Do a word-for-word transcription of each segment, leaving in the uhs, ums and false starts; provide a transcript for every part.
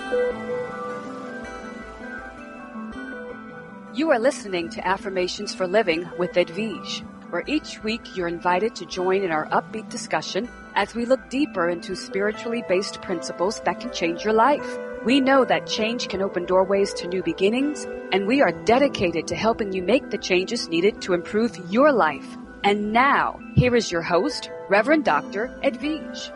You are listening to Affirmations for Living with Edwige, where each week you're invited to join in our upbeat discussion as we look deeper into spiritually based principles that can change your life. We know that change can open doorways to new beginnings, and we are dedicated to helping you make the changes needed to improve your life. And now, here is your host, Reverend Doctor Edwige.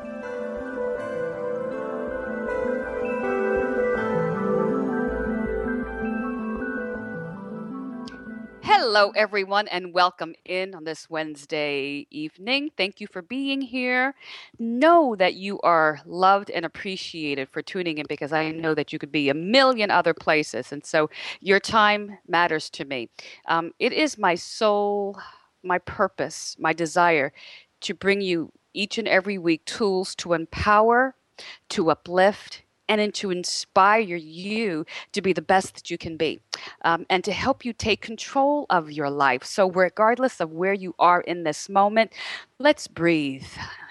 Hello, everyone, and welcome in on this Wednesday evening. Thank you for being here. Know that you are loved and appreciated for tuning in, because I know that you could be a million other places, and so your time matters to me. Um, it is my soul, my purpose, my desire to bring you each and every week tools to empower, to uplift, and to inspire you to be the best that you can be, um, and to help you take control of your life. So regardless of where you are in this moment, let's breathe.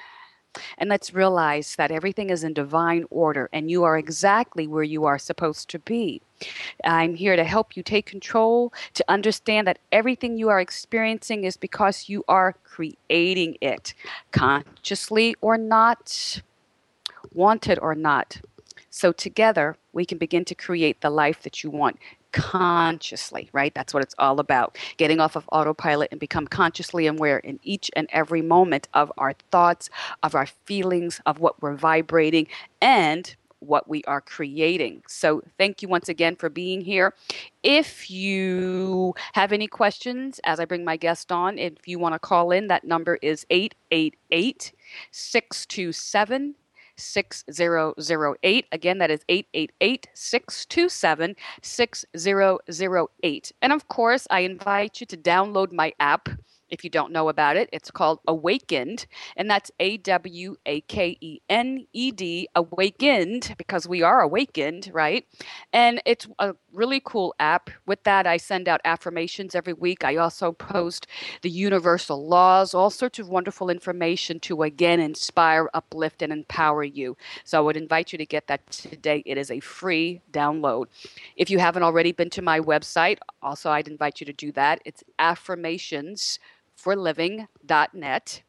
And let's realize that everything is in divine order and you are exactly where you are supposed to be. I'm here to help you take control, to understand that everything you are experiencing is because you are creating it, consciously or not, wanted or not. So together, we can begin to create the life that you want consciously, right? That's what it's all about. Getting off of autopilot and become consciously aware in each and every moment of our thoughts, of our feelings, of what we're vibrating, and what we are creating. So thank you once again for being here. If you have any questions as I bring my guest on, if you want to call in, that number is eight eight eight, six two seven, six zero zero eight. Again, that is eight eight eight, six two seven, six zero zero eight. And of course, I invite you to download my app. If you don't know about it, it's called Awakened, and that's A W A K E N E D, Awakened, because we are awakened, right? And it's a really cool app. With that, I send out affirmations every week. I also post the universal laws, all sorts of wonderful information to, again, inspire, uplift, and empower you. So I would invite you to get that today. It is a free download. If you haven't already been to my website, also I'd invite you to do that. It's affirmations for living dot net.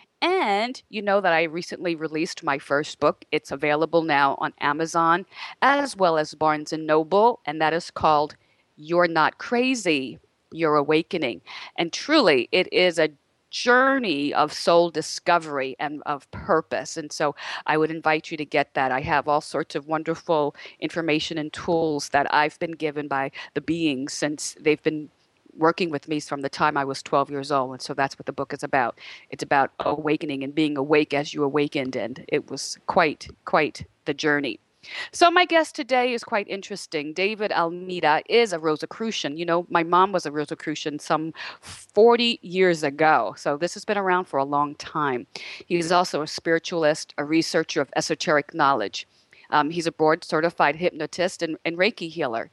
And you know that I recently released my first book. It's available now on Amazon as well as Barnes and Noble, and that is called You're Not Crazy, You're Awakening. And truly, it is a journey of soul discovery and of purpose. And so I would invite you to get that. I have all sorts of wonderful information and tools that I've been given by the beings since they've been working with me from the time I was twelve years old. And so that's what the book is about. It's about awakening and being awake as you awakened. And it was quite, quite the journey. So my guest today is quite interesting. David Almeida is a Rosicrucian. You know, my mom was a Rosicrucian some forty years ago. So this has been around for a long time. He's also a spiritualist, a researcher of esoteric knowledge. Um, he's a board certified hypnotist and, and Reiki healer.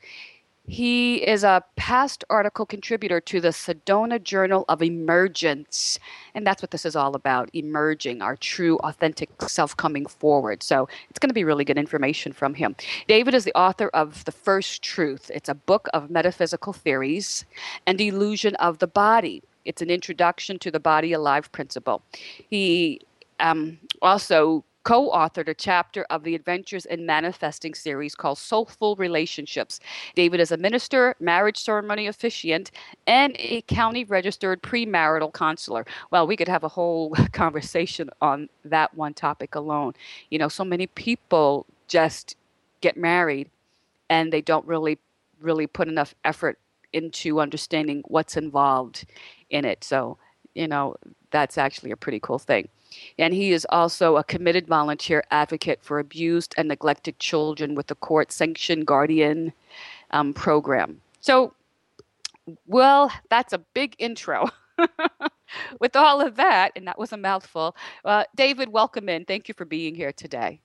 He is a past article contributor to the Sedona Journal of Emergence. And that's what this is all about, emerging, our true, authentic self coming forward. So it's going to be really good information from him. David is the author of The First Truth. It's a book of metaphysical theories and illusion of the body. It's an introduction to the body alive principle. He um, also co-authored a chapter of the Adventures in Manifesting series called Soulful Relationships. David is a minister, marriage ceremony officiant, and a county registered premarital counselor. Well, we could have a whole conversation on that one topic alone. You know, so many people just get married and they don't really, really put enough effort into understanding what's involved in it. So, you know, that's actually a pretty cool thing. And he is also a committed volunteer advocate for abused and neglected children with the court-sanctioned Guardian um, program. So, well, that's a big intro. With all of that, and that was a mouthful, uh, David, welcome in. Thank you for being here today.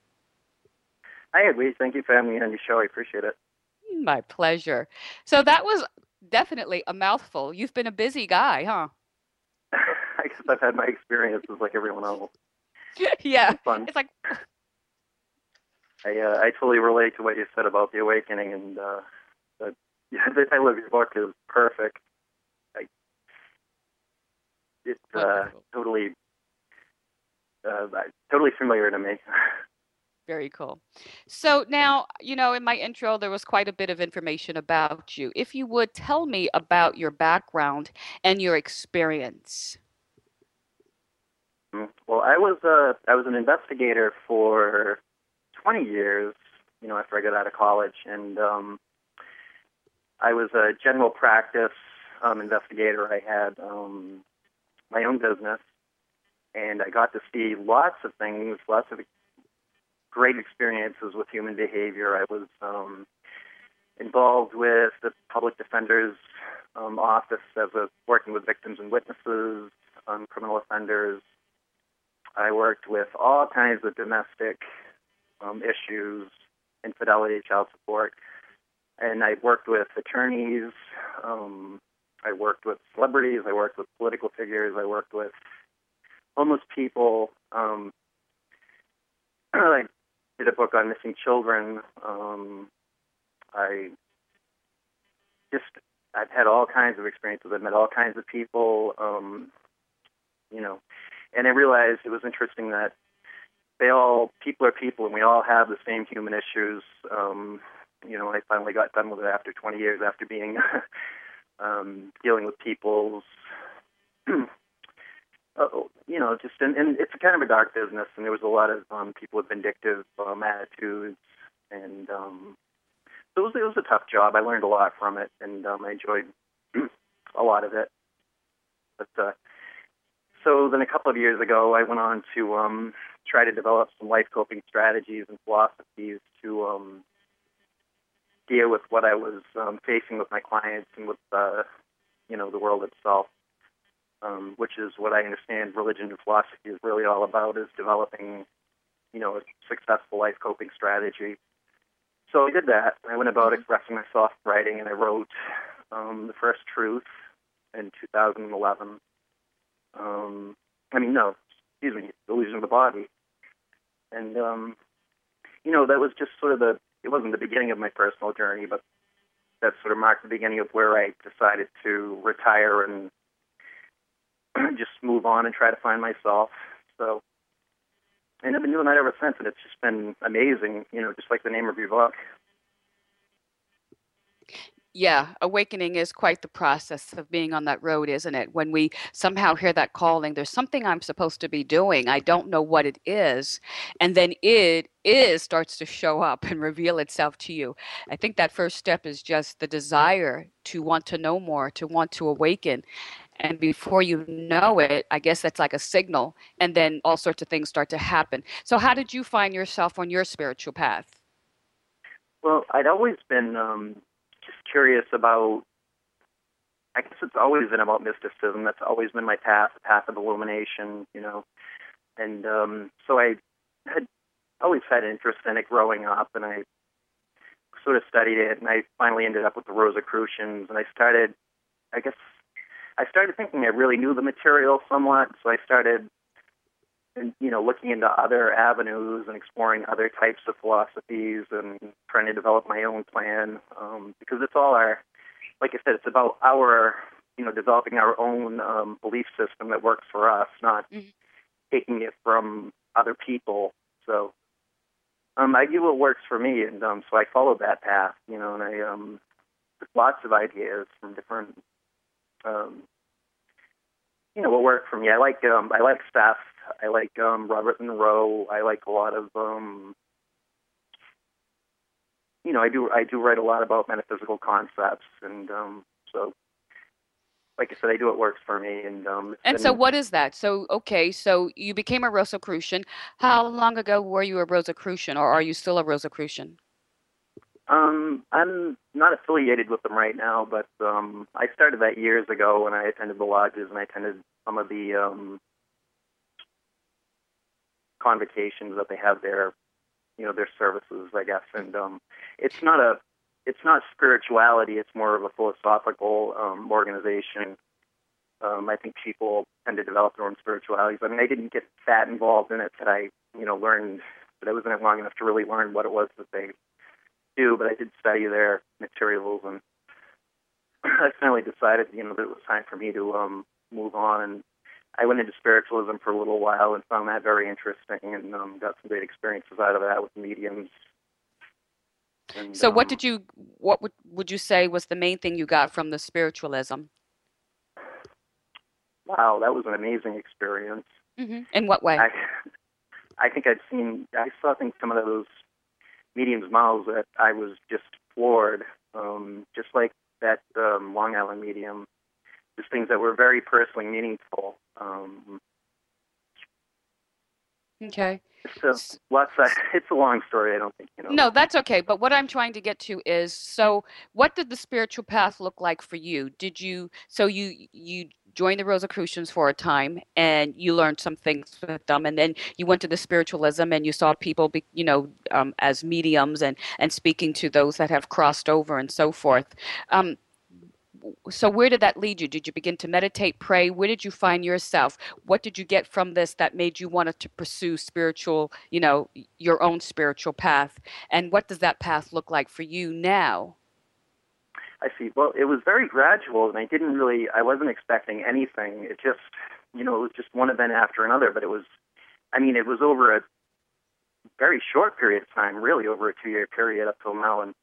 Hi, Edwige. Thank you for having me on your show. I appreciate it. My pleasure. So that was definitely a mouthful. You've been a busy guy, huh? I guess I've had my experiences like everyone else. Yeah. It's fun. It's like, I uh, I totally relate to what you said about the awakening, and uh, the, the title of your book is perfect. I, it's uh, Wonderful. totally uh, totally familiar to me. Very cool. So now, you know, in my intro, there was quite a bit of information about you. If you would tell me about your background and your experience. Well, I was uh, I was an investigator for twenty years. You know, after I got out of college, and um, I was a general practice um, investigator. I had um, my own business, and I got to see lots of things, lots of great experiences with human behavior. I was um, involved with the public defender's um, office as a working with victims and witnesses, um, criminal offenders. I worked with all kinds of domestic um, issues, infidelity, child support, and I worked with attorneys. Um, I worked with celebrities. I worked with political figures. I worked with homeless people. Um, I did a book on missing children. Um, I just I've had all kinds of experiences. I've met all kinds of people. Um, you know, and I realized it was interesting that they all people are people, and we all have the same human issues. Um, you know, I finally got done with it after twenty years, after being um, dealing with people's, uh, you know, just and, and it's kind of a dark business, and there was a lot of um, people with vindictive um, attitudes, and um, it was it was a tough job. I learned a lot from it, and um, I enjoyed a lot of it. But uh, so then a couple of years ago, I went on to um, try to develop some life coping strategies and philosophies to um, deal with what I was um, facing with my clients and with uh, you know the world itself, um, which is what I understand religion and philosophy is really all about, is developing you know a successful life coping strategy. So I did that. I went about expressing myself in writing, and I wrote um, The First Truth in two thousand eleven. Um, I mean, no, excuse me, Illusion of the Body. And, um, you know, that was just sort of the, it wasn't the beginning of my personal journey, but that sort of marked the beginning of where I decided to retire and just move on and try to find myself. So, and I've been doing that ever since, and it's just been amazing, you know, just like the name of your book. Yeah, awakening is quite the process of being on that road, isn't it? When we somehow hear that calling, there's something I'm supposed to be doing. I don't know what it is. And then it is starts to show up and reveal itself to you. I think that first step is just the desire to want to know more, to want to awaken. And before you know it, I guess that's like a signal. And then all sorts of things start to happen. So, how did you find yourself on your spiritual path? Well, I'd always been um, just curious about, I guess it's always been about mysticism. That's always been my path, the path of illumination, you know. And um, so I had always had interest in it growing up, and I sort of studied it, and I finally ended up with the Rosicrucians, and I started, I guess, I started thinking I really knew the material somewhat, so I started, you know, looking into other avenues and exploring other types of philosophies and trying to develop my own plan, um, because it's all our, like I said, it's about our, you know, developing our own um, belief system that works for us, not Mm-hmm. taking it from other people. So um, I do what works for me, and um, so I followed that path, you know, and I um, took lots of ideas from different, um, you know, what worked for me. I like um, I like Seth. I like um, Robert Monroe. I like a lot of, um, you know, I do I do write a lot about metaphysical concepts, and um, so, like I said, I do what works for me, and um, it's And so, been what is that? So, okay, so you became a Rosicrucian. How long ago were you a Rosicrucian, or are you still a Rosicrucian? Um, I'm not affiliated with them right now, but um, I started that years ago when I attended the lodges and I attended some of the um, convocations that they have there, you know, their services, I guess. And um, it's not a, it's not spirituality. It's more of a philosophical um, organization. Um, I think people tend to develop their own spiritualities. I mean, I didn't get that involved in it that I, you know, learned that I was in went long enough to really learn what it was that they do, but I did study their materials, and I finally decided, you know, that it was time for me to um, move on. And I went into spiritualism for a little while and found that very interesting, and um, got some great experiences out of that with mediums. And, So what um, did you, what would, would you say was the main thing you got from the spiritualism? wow, that was an amazing experience. Hmm. In what way? I, I think I'd seen, I saw, I think, some of those mediums' mouths that I was just floored, um, just like that um, Long Island medium, just things that were very personally meaningful. Um, Okay. so S- lots of, it's a long story. I don't think you know No, that. that's okay. But what I'm trying to get to is, so what did the spiritual path look like for you? Did you, so you you joined the Rosicrucians for a time and you learned some things with them, and then you went to the spiritualism and you saw people, be, you know, um, as mediums and and speaking to those that have crossed over and so forth. Um, so where did that lead you? Did you begin to meditate, pray? Where did you find yourself? What did you get from this that made you want to pursue spiritual, you know, your own spiritual path? And what does that path look like for you now? I see. Well, it was very gradual, and I didn't really, I wasn't expecting anything. It just, you know, it was just one event after another. But it was, I mean, it was over a very short period of time, really over a two-year period up till now, and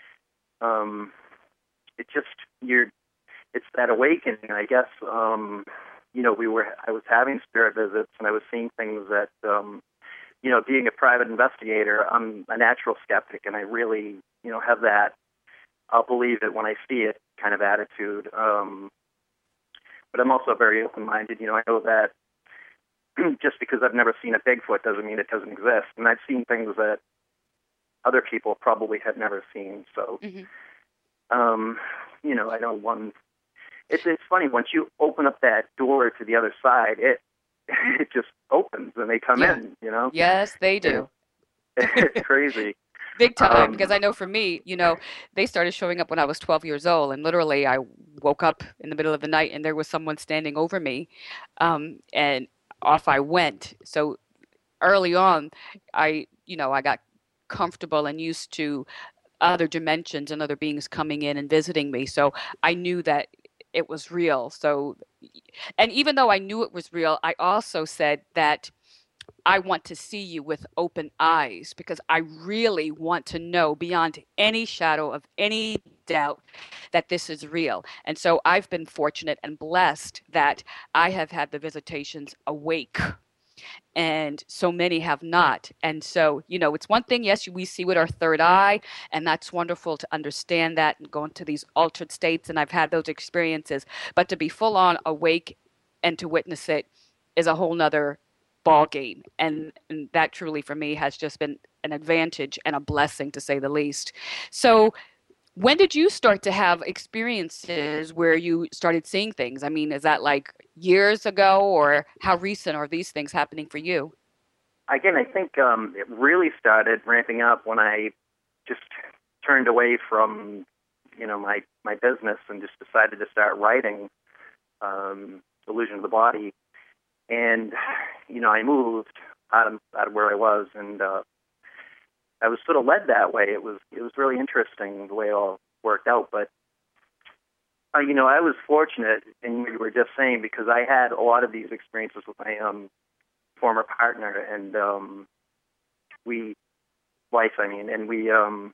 um, it just, you're, it's that awakening, I guess. Um, you know, we were, I was having spirit visits, and I was seeing things that, um, you know, being a private investigator, I'm a natural skeptic, and I really, you know, have that I'll believe it when I see it kind of attitude. Um, but I'm also very open-minded. You know, I know that just because I've never seen a Bigfoot doesn't mean it doesn't exist. And I've seen things that other people probably have never seen. So, Hmm. um, you know, I know one. It's it's funny once you open up that door to the other side, it it just opens and they come Yeah. in. You know, Yes, they and do. it's crazy. Big time. Because Um, I know for me, you know, they started showing up when I was twelve years old. And literally, I woke up in the middle of the night and there was someone standing over me. Um, and off I went. So early on, I, you know, I got comfortable and used to other dimensions and other beings coming in and visiting me. So I knew that it was real. So, and even though I knew it was real, I also said that I want to see you with open eyes because I really want to know beyond any shadow of any doubt that this is real. And so I've been fortunate and blessed that I have had the visitations awake and so many have not. And so, you know, it's one thing, yes, we see with our third eye, and that's wonderful to understand that and go into these altered states. And I've had those experiences, but to be full on awake and to witness it is a whole nother ball game. And, and that truly for me has just been an advantage and a blessing to say the least. So, when did you start to have experiences where you started seeing things? I mean, is that like years ago, or how recent are these things happening for you? again, I think um, it really started ramping up when I just turned away from, you know, my, my business and just decided to start writing um, Illusion of the Body. And, you know, I moved out of, out of where I was, and uh, I was sort of led that way. It was it was really interesting the way it all worked out. But, uh, you know, I was fortunate, and we were just saying, because I had a lot of these experiences with my um, former partner, and um, we, wife, I mean, and we, um,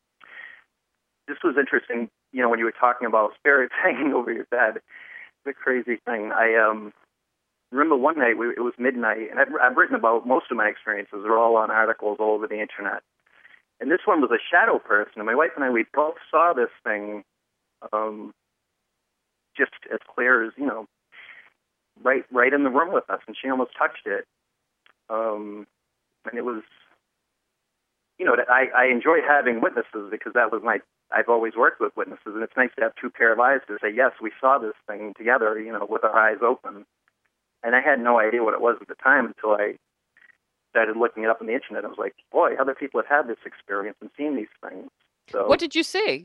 this was interesting, you know, when you were talking about spirits hanging over your bed, the crazy thing. I um, remember one night, we, it was midnight, and I've, I've written about most of my experiences. They're all on articles all over the internet. And this one was a shadow person, and my wife and I, we both saw this thing um, just as clear as, you know, right right in the room with us, and she almost touched it. Um, and it was, you know, I, I enjoy having witnesses because that was my, I've always worked with witnesses, and it's nice to have two pair of eyes to say, yes, we saw this thing together, you know, with our eyes open. And I had no idea what it was at the time until I started looking it up on the internet. I was like, boy, other people have had this experience and seen these things. So What did you see?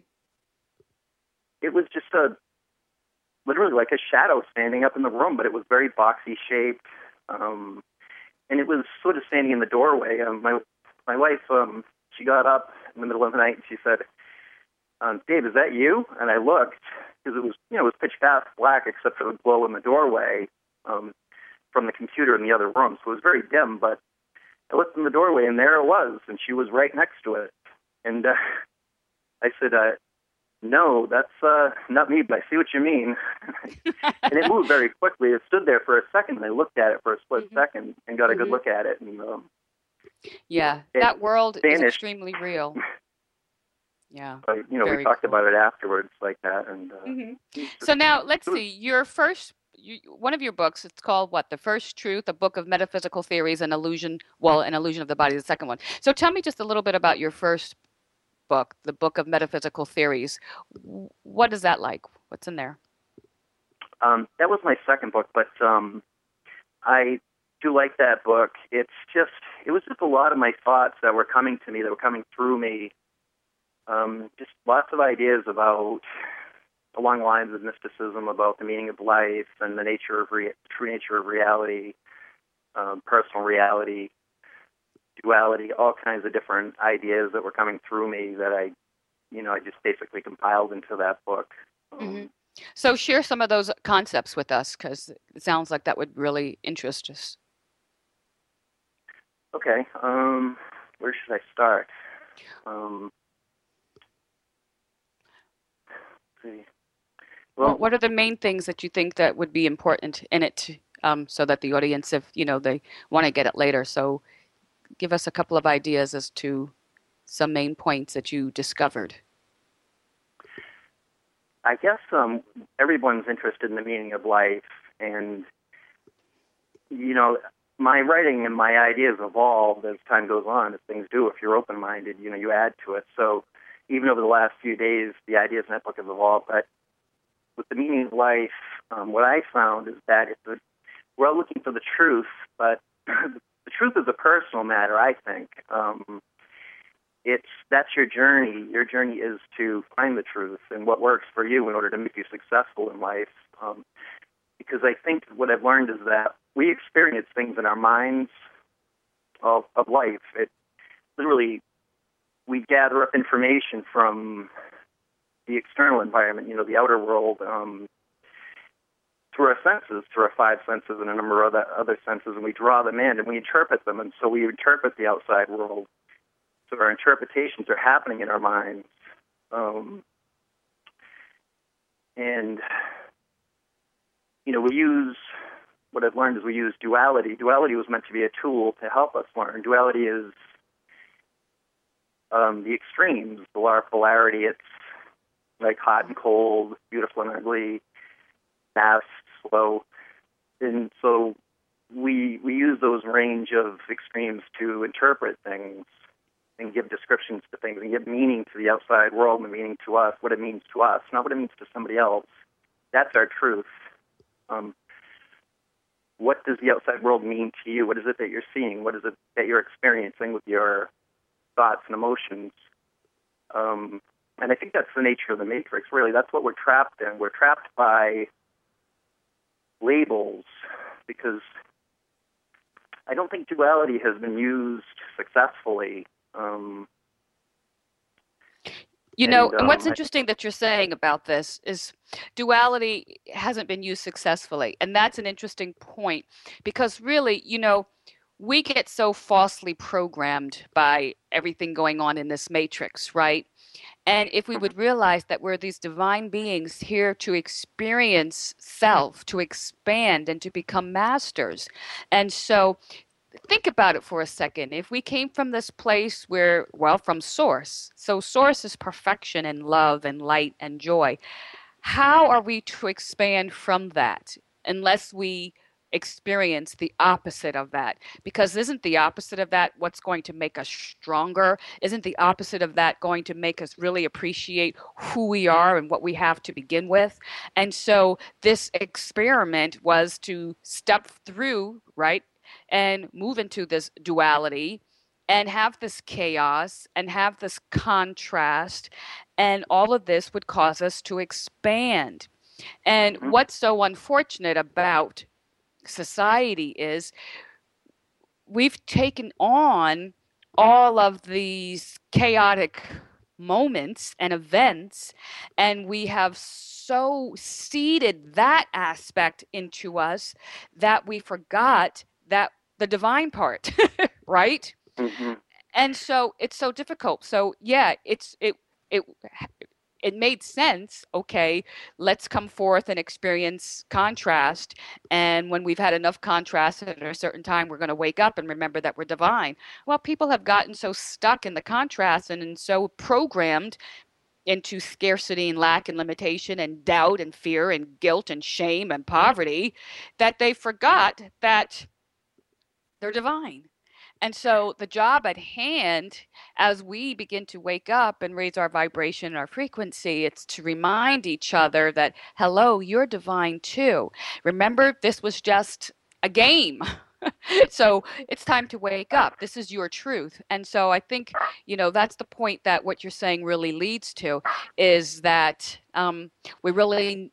it was just a, literally like a shadow standing up in the room, but it was very boxy shaped. Um, and it was sort of standing in the doorway. Um, my my wife, um, she got up in the middle of the night and she said, um, Dave, is that you? And I looked because it was, you know, it was pitch black except for the glow in the doorway um, from the computer in the other room. So it was very dim, but I looked in the doorway and there it was, and she was right next to it. And uh, I said, uh, no, that's uh, not me, but I see what you mean. And it moved very quickly. It stood there for a second, and I looked at it for a split mm-hmm. second and got a good mm-hmm. look at it. And um, yeah, that world vanished. Is extremely real. Yeah. But, you know, we talked cool. about it afterwards like that. And uh, mm-hmm. So now, let's see, your first, you, one of your books, it's called what? The First Truth, a book of metaphysical theories and illusion, well, an illusion of the body, the second one. So tell me just a little bit about your first book, the Book of Metaphysical Theories. What is that like? What's in there? Um, that was my second book, but um, I do like that book. It's just, it was just a lot of my thoughts that were coming to me, that were coming through me. Um, just lots of ideas about, along the lines of mysticism, about the meaning of life and the nature of re- true nature of reality, um, personal reality, duality, all kinds of different ideas that were coming through me that I, you know, I just basically compiled into that book. Mm-hmm. Um, so share some of those concepts with us, because it sounds like that would really interest us. Okay. Um, where should I start? Um, let's see. Well, well, what are the main things that you think that would be important in it, um, so that the audience, if, you know, they want to get it later, so give us a couple of ideas as to some main points that you discovered. I guess um, everyone's interested in the meaning of life, and, you know, my writing and my ideas evolve as time goes on, as things do. If you're open-minded, you know, you add to it. So even over the last few days, the ideas in that book have evolved. But with the meaning of life, um, what I found is that it's a, we're all looking for the truth, but the truth is a personal matter, I think. Um, it's that's your journey. Your journey is to find the truth and what works for you in order to make you successful in life. Um, because I think what I've learned is that we experience things in our minds of, of life. It literally, we gather up information from the external environment, you know, the outer world, um, through our senses, through our five senses and a number of other, other senses, and we draw them in and we interpret them, and so we interpret the outside world. So our interpretations are happening in our minds. Um, and, you know, we use, what I've learned is we use duality. Duality was meant to be a tool to help us learn. Duality is um, the extremes, the law of polarity. It's like hot and cold, beautiful and ugly, fast, slow. And so we we use those range of extremes to interpret things and give descriptions to things and give meaning to the outside world and meaning to us, what it means to us, not what it means to somebody else. That's our truth. Um, what does the outside world mean to you? What is it that you're seeing? What is it that you're experiencing with your thoughts and emotions? Um, and I think that's the nature of the Matrix, really. That's what we're trapped in. We're trapped by labels, because I don't think duality has been used successfully. Um, you know, and, um, and what's interesting that you're saying about this is duality hasn't been used successfully. And that's an interesting point, because really, you know, we get so falsely programmed by everything going on in this matrix, right? And if we would realize that we're these divine beings here to experience self, to expand, and to become masters. And so think about it for a second. If we came from this place where, well, from source, so source is perfection and love and light and joy, how are we to expand from that unless we experience the opposite of that? Because isn't the opposite of that what's going to make us stronger? Isn't the opposite of that going to make us really appreciate who we are and what we have to begin with? And so this experiment was to step through, right, and move into this duality and have this chaos and have this contrast, and all of this would cause us to expand. And what's so unfortunate about society is we've taken on all of these chaotic moments and events, and we have so seeded that aspect into us that we forgot that the divine part, right? Hmm. And so it's so difficult. So yeah, it's it it it made sense. Okay, let's come forth and experience contrast. And when we've had enough contrast at a certain time, we're going to wake up and remember that we're divine. Well, people have gotten so stuck in the contrast and, and so programmed into scarcity and lack and limitation and doubt and fear and guilt and shame and poverty that they forgot that they're divine. And so the job at hand, as we begin to wake up and raise our vibration and our frequency, it's to remind each other that, hello, you're divine too. Remember, this was just a game. So it's time to wake up. This is your truth. And so I think, you know, that's the point that what you're saying really leads to is that um, we really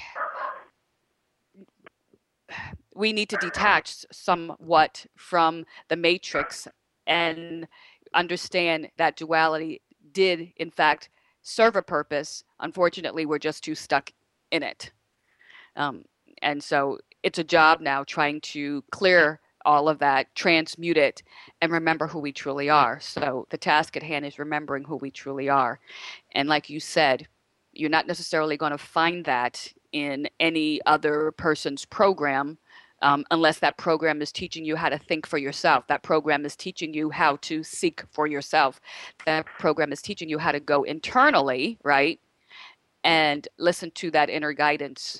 we need to detach somewhat from the matrix and understand that duality did, in fact, serve a purpose. Unfortunately, we're just too stuck in it. Um, and so it's a job now trying to clear all of that, transmute it, and remember who we truly are. So the task at hand is remembering who we truly are. And like you said, you're not necessarily going to find that in any other person's program um, unless that program is teaching you how to think for yourself. That program is teaching you how to seek for yourself. That program is teaching you how to go internally, right? And listen to that inner guidance.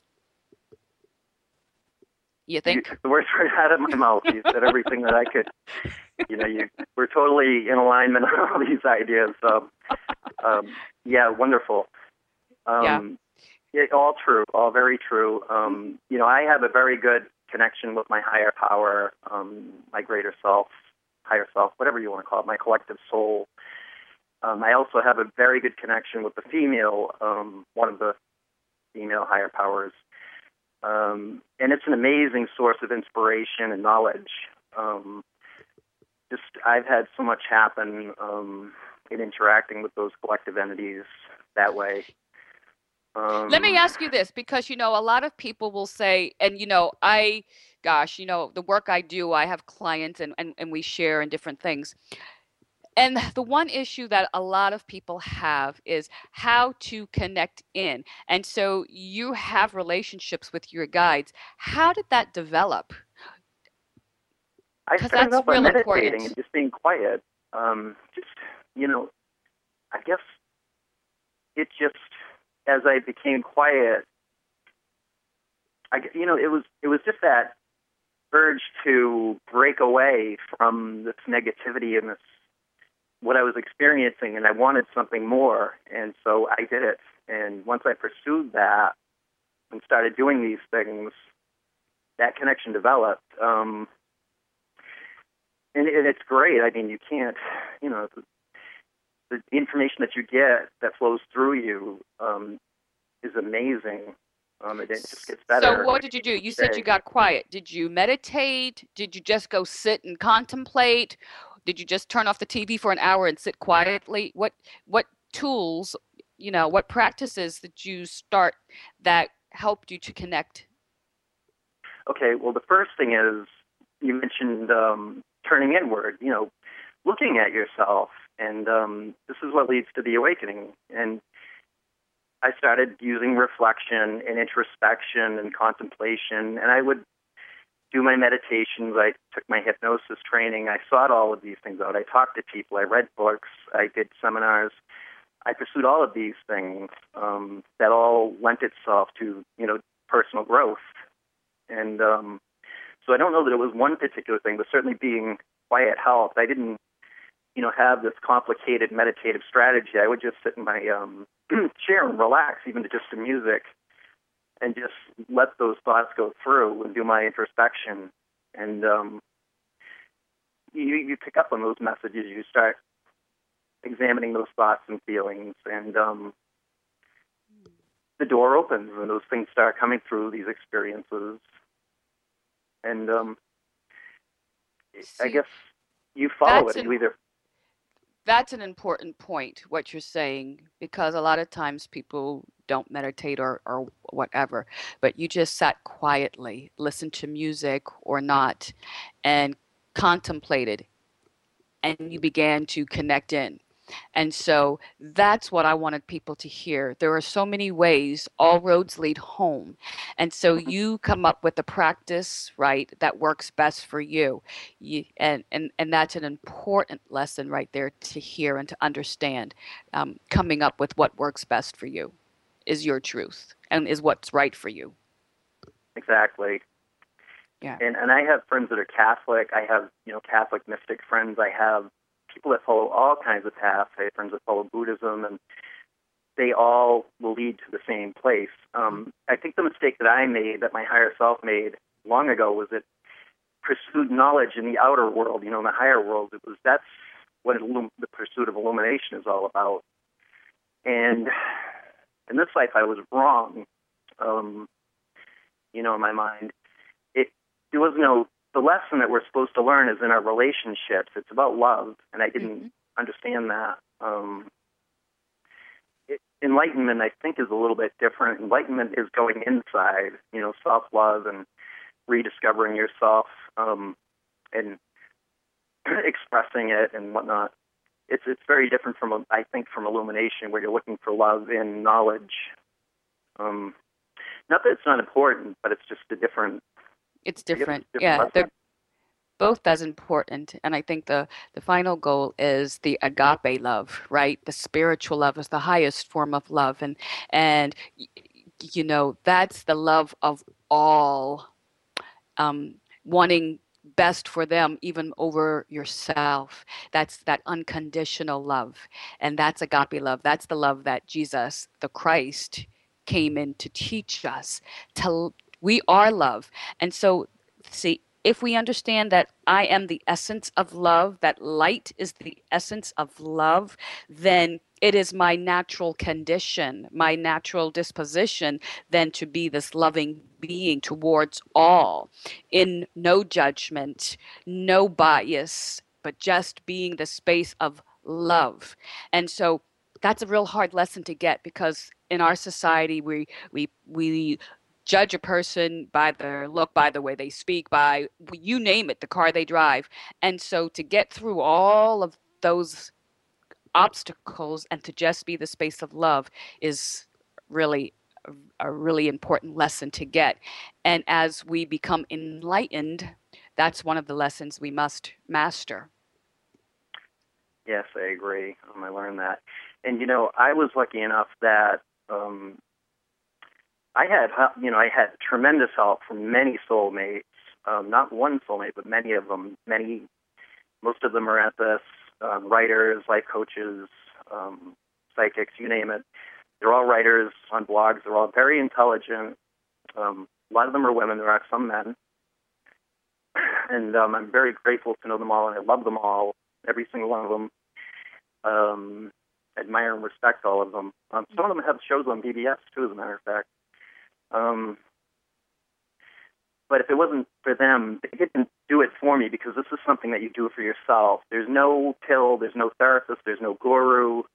You You think? took the words right out of my mouth. You said everything that I could. You know, you we're totally in alignment on all these ideas. Um, um, yeah, wonderful. Yeah. Um, yeah, all true, all very true. Um, you know, I have a very good connection with my higher power, um, my greater self, higher self, whatever you want to call it, my collective soul. Um, I also have a very good connection with the female, um, one of the female higher powers. Um, and it's an amazing source of inspiration and knowledge. Um, just I've had so much happen um, in interacting with those collective entities that way. Let me Um, ask you this because, you know, a lot of people will say, and, you know, I, gosh, you know, the work I do, I have clients and, and, and we share in different things. And the one issue that a lot of people have is how to connect in. And so you have relationships with your guides. How did that develop? I Because started that's off by real meditating important. and just being quiet. Um, just, you know, I guess it just, as I became quiet, I, you know, it was it was just that urge to break away from this negativity and this what I was experiencing, and I wanted something more, and so I did it. And once I pursued that and started doing these things, that connection developed. Um, and, and it's great. I mean, you can't, you know, the, the information that you get that flows through you um, is amazing. Um, it, it just gets So better what did you do? You each said you day. got quiet. Did you meditate? Did you just go sit and contemplate? Did you just turn off the T V for an hour and sit quietly? What what tools, you know, what practices did you start that helped you to connect? Okay, well, the first thing is you mentioned um, turning inward, you know, looking at yourself. And um, this is what leads to the awakening. And I started using reflection and introspection and contemplation. And I would do my meditations. I took my hypnosis training. I sought all of these things out. I talked to people. I read books. I did seminars. I pursued all of these things um, that all lent itself to, you know, personal growth. And um, so I don't know that it was one particular thing, but certainly being quiet helped. I didn't, you know, have this complicated meditative strategy. I would just sit in my um, chair and relax, even to just the music, and just let those thoughts go through and do my introspection. And um, you, you pick up on those messages. You start examining those thoughts and feelings, and um, the door opens, and those things start coming through, these experiences. And um, I See, guess you follow That's it. an You either that's an important point, what you're saying, because a lot of times people don't meditate or, or whatever, but you just sat quietly, listened to music or not, and contemplated, and you began to connect in. And so that's what I wanted people to hear. There are so many ways, all roads lead home. And so you come up with a practice, right, that works best for you. you and, and, and that's an important lesson right there to hear and to understand. Um, coming up with what works best for you is your truth and is what's right for you. exactly. Yeah. And and I have friends that are Catholic. I have you know Catholic mystic friends. I have people that follow all kinds of paths. I have friends that follow Buddhism, and they all will lead to the same place. Um, I think the mistake that I made, that my higher self made long ago, was it pursued knowledge in the outer world. You know, in the higher world, it was that's what illum- the pursuit of illumination is all about. And in this life, I was wrong. Um, you know, in my mind, it there was no the lesson that we're supposed to learn is in our relationships. It's about love, and I didn't Mm-hmm. understand that. Um, it, enlightenment, I think, is a little bit different. Enlightenment is going inside, you know, self-love and rediscovering yourself um, and expressing it and whatnot. It's it's very different from, I think, from illumination, where you're looking for love in knowledge. Um, not that it's not important, but it's just a different, It's I guess, different. it's a different Yeah, lesson. they're both as important. And I think the, the final goal is the agape love, right? The spiritual love is the highest form of love. And, and, you know, that's the love of all, um, wanting best for them, even over yourself. That's that unconditional love. And that's agape love. That's the love that Jesus, the Christ, came in to teach us. To, we are love. And so, see, if we understand that I am the essence of love, that light is the essence of love, then it is my natural condition, my natural disposition, then to be this loving being towards all, in no judgment, no bias, but just being the space of love. And so that's a real hard lesson to get, because in our society we we we judge a person by their look, by the way they speak, by you name it, the car they drive. And so to get through all of those obstacles and to just be the space of love is really a, a really important lesson to get. And as we become enlightened, that's one of the lessons we must master. Yes, I agree. Um, I learned that. And, you know, I was lucky enough that um, I had, you know, I had tremendous help from many soulmates, um, not one soulmate, but many of them. Many, most of them are at this, um, writers, life coaches, um, psychics, you name it. They're all writers on blogs. They're all very intelligent. Um, a lot of them are women. There are some men. And um, I'm very grateful to know them all, and I love them all, every single one of them. Um, admire and respect all of them. Um, some of them have shows on B B S, too, as a matter of fact. Um, but if it wasn't for them, they didn't do it for me, because this is something that you do for yourself. There's no pill, there's no therapist, there's no guru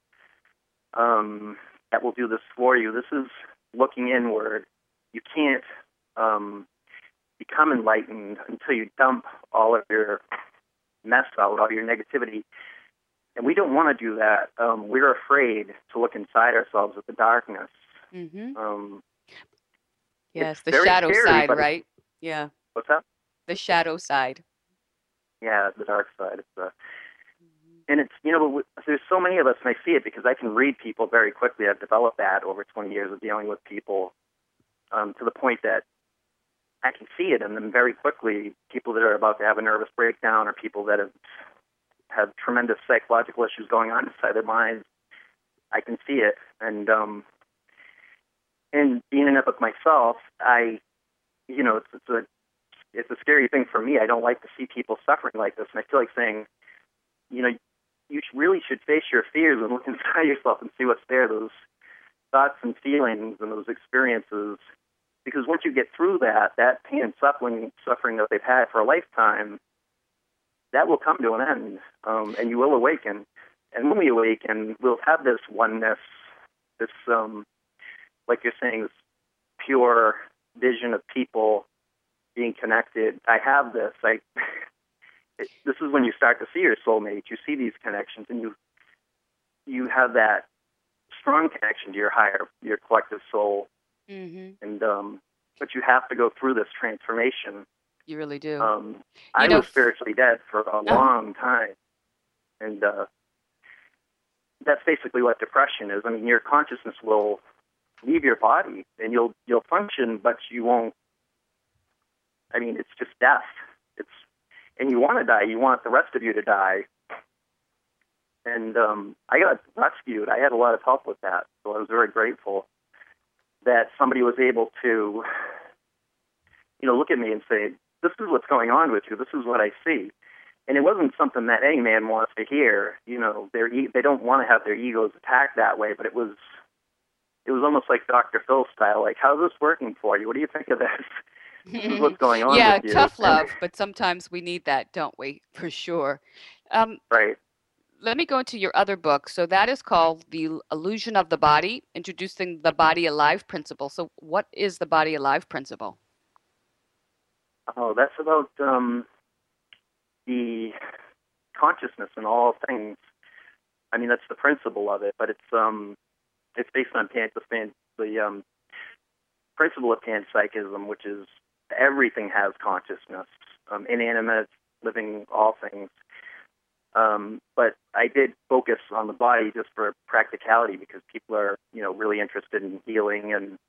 um, that will do this for you. This is looking inward. You can't um, become enlightened until you dump all of your mess out, all your negativity. And we don't want to do that. Um, we're afraid to look inside ourselves at the darkness. Mm-hmm. Um, it's Yes, the very shadow scary, side, but it's, right? Yeah, what's that? the shadow side. Yeah, the dark side. It's uh, and it's, you know, there's so many of us, and I see it because I can read people very quickly. I've developed that over twenty years of dealing with people, um, to the point that I can see it in them very quickly. People that are about to have a nervous breakdown, or people that have have tremendous psychological issues going on inside their minds. I can see it, and um, and being in it with myself, I, you know, it's, it's a it's a scary thing for me. I don't like to see people suffering like this, and I feel like saying, you know, you really should face your fears and look inside yourself and see what's there, those thoughts and feelings and those experiences. Because once you get through that, that pain and suffering, suffering that they've had for a lifetime, that will come to an end, um, and you will awaken. And when we awaken, we'll have this oneness, this, um, like you're saying, this pure vision of people being connected. I have this. I. It, this is when you start to see your soulmate. You see these connections, and you you have that strong connection to your higher, your collective soul. Mm-hmm. And um, but you have to go through this transformation. You really do. Um, you I know, was spiritually dead for a long time, and uh, that's basically what depression is. I mean, your consciousness will leave your body, and you'll you'll function, but you won't. I mean, it's just death. It's and you want to die. You want the rest of you to die. And um, I got rescued. I had a lot of help with that, so I was very grateful that somebody was able to, you know, look at me and say, "This is what's going on with you. This is what I see." And it wasn't something that any man wants to hear. You know, they're, they don't want to have their egos attacked that way. But it was, it was almost like Doctor Phil style. Like, how's this working for you? What do you think of this? This is what's going on yeah, with you. tough love, but sometimes we need that, don't we? For sure. Um, right. Let me go into your other book. So that is called The Illusion of the Body, Introducing the Body Alive Principle. So what is the Body Alive Principle? Oh, that's about um, the consciousness in all things. I mean, that's the principle of it, but it's um, it's based on pan, the, pan, the um, principle of panpsychism, which is everything has consciousness, um, inanimate, living, all things. Um, but I did focus on the body just for practicality because people are, you know, really interested in healing. And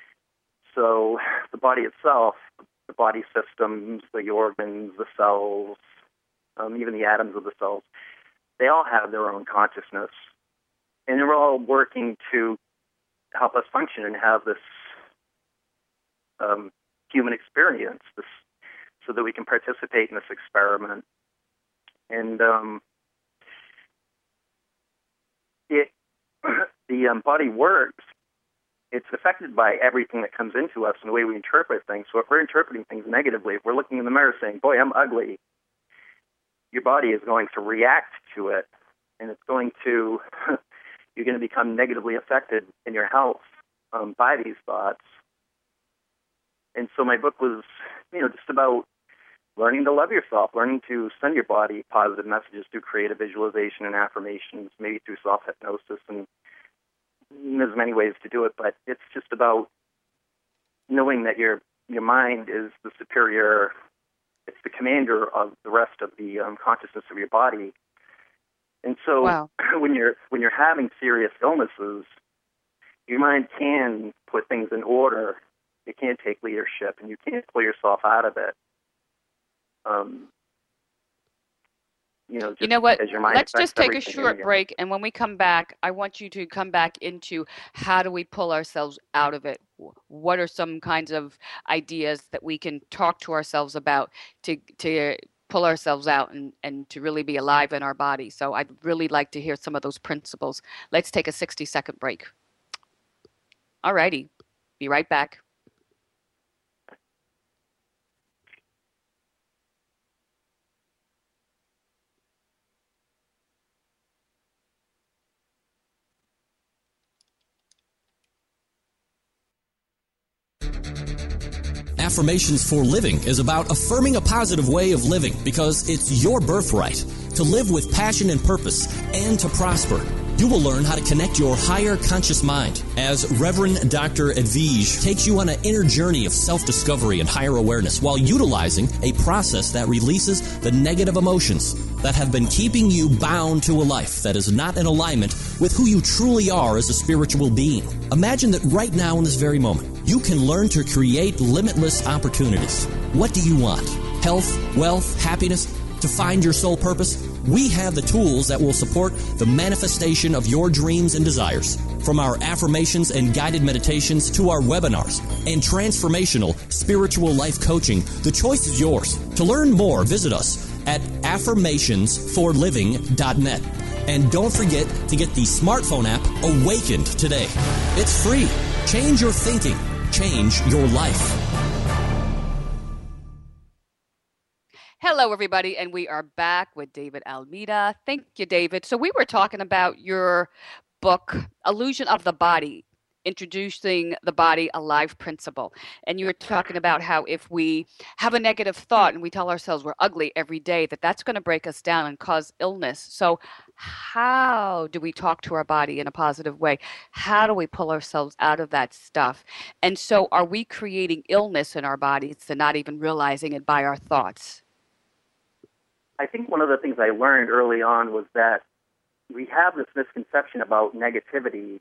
so the body itself, the body systems, the organs, the cells, um, even the atoms of the cells, they all have their own consciousness. And they're all working to help us function and have this um, human experience, this, so that we can participate in this experiment. And um, it, the um, body works. It's affected by everything that comes into us and the way we interpret things. So if we're interpreting things negatively, if we're looking in the mirror saying, boy, I'm ugly, your body is going to react to it, and it's going to, you're going to become negatively affected in your health um, by these thoughts. And so my book was, you know, just about learning to love yourself, learning to send your body positive messages through creative visualization and affirmations, maybe through self-hypnosis, and there's many ways to do it, but it's just about knowing that your your mind is the superior, it's the commander of the rest of the um, consciousness of your body. And so wow. when you're when you're having serious illnesses, your mind can put things in order. It can't take leadership, and you can't pull yourself out of it. Um, you know, just you know what? As your mind Let's just take a everything short in you. break, and when we come back, I want you to come back into how do we pull ourselves out of it? What are some kinds of ideas that we can talk to ourselves about to to pull ourselves out and, and to really be alive in our body? So I'd really like to hear some of those principles. Let's take a sixty second break. All righty. Be right back. Affirmations for Living is about affirming a positive way of living because it's your birthright to live with passion and purpose and to prosper. You will learn how to connect your higher conscious mind as Reverend Doctor Edvige takes you on an inner journey of self-discovery and higher awareness while utilizing a process that releases the negative emotions that have been keeping you bound to a life that is not in alignment with who you truly are as a spiritual being. Imagine that right now in this very moment, you can learn to create limitless opportunities. What do you want? Health, wealth, happiness? To find your soul purpose? We have the tools that will support the manifestation of your dreams and desires. From our affirmations and guided meditations to our webinars and transformational spiritual life coaching, the choice is yours. To learn more, visit us at affirmations for living dot net. And don't forget to get the smartphone app Awakened today. It's free. Change your thinking. Change your life. Hello, everybody, and we are back with David Almeida. Thank you, David. So we were talking about your book, Illusion of the Body, Introducing the Body Alive Principle. And you were talking about how if we have a negative thought and we tell ourselves we're ugly every day, that that's going to break us down and cause illness. So how do we talk to our body in a positive way? How do we pull ourselves out of that stuff? And so are we creating illness in our bodies and not even realizing it by our thoughts? I think one of the things I learned early on was that we have this misconception about negativity.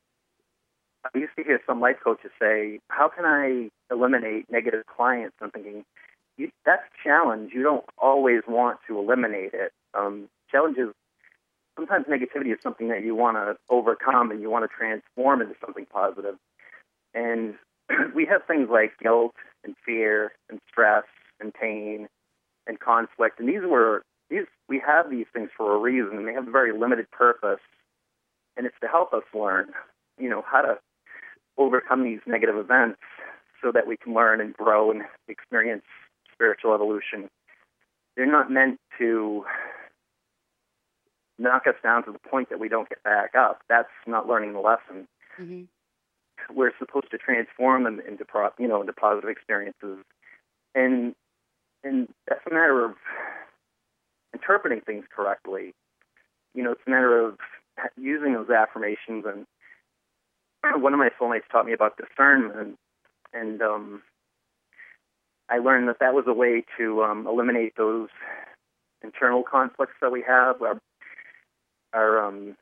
I used to hear some life coaches say, how can I eliminate negative clients? I'm thinking, you, that's a challenge. You don't always want to eliminate it. Um, challenges, sometimes negativity is something that you want to overcome and you want to transform into something positive. And we have things like guilt and fear and stress and pain and conflict, and these were these we have these things for a reason, and they have a very limited purpose, and it's to help us learn, you know, how to overcome these negative events so that we can learn and grow and experience spiritual evolution. They're not meant to knock us down to the point that we don't get back up. That's not learning the lesson. Mm-hmm. We're supposed to transform them into, pro, you know, into positive experiences, and And that's a matter of interpreting things correctly. You know, it's a matter of using those affirmations. And one of my soulmates taught me about discernment, and um, I learned that that was a way to um, eliminate those internal conflicts that we have, our, our um,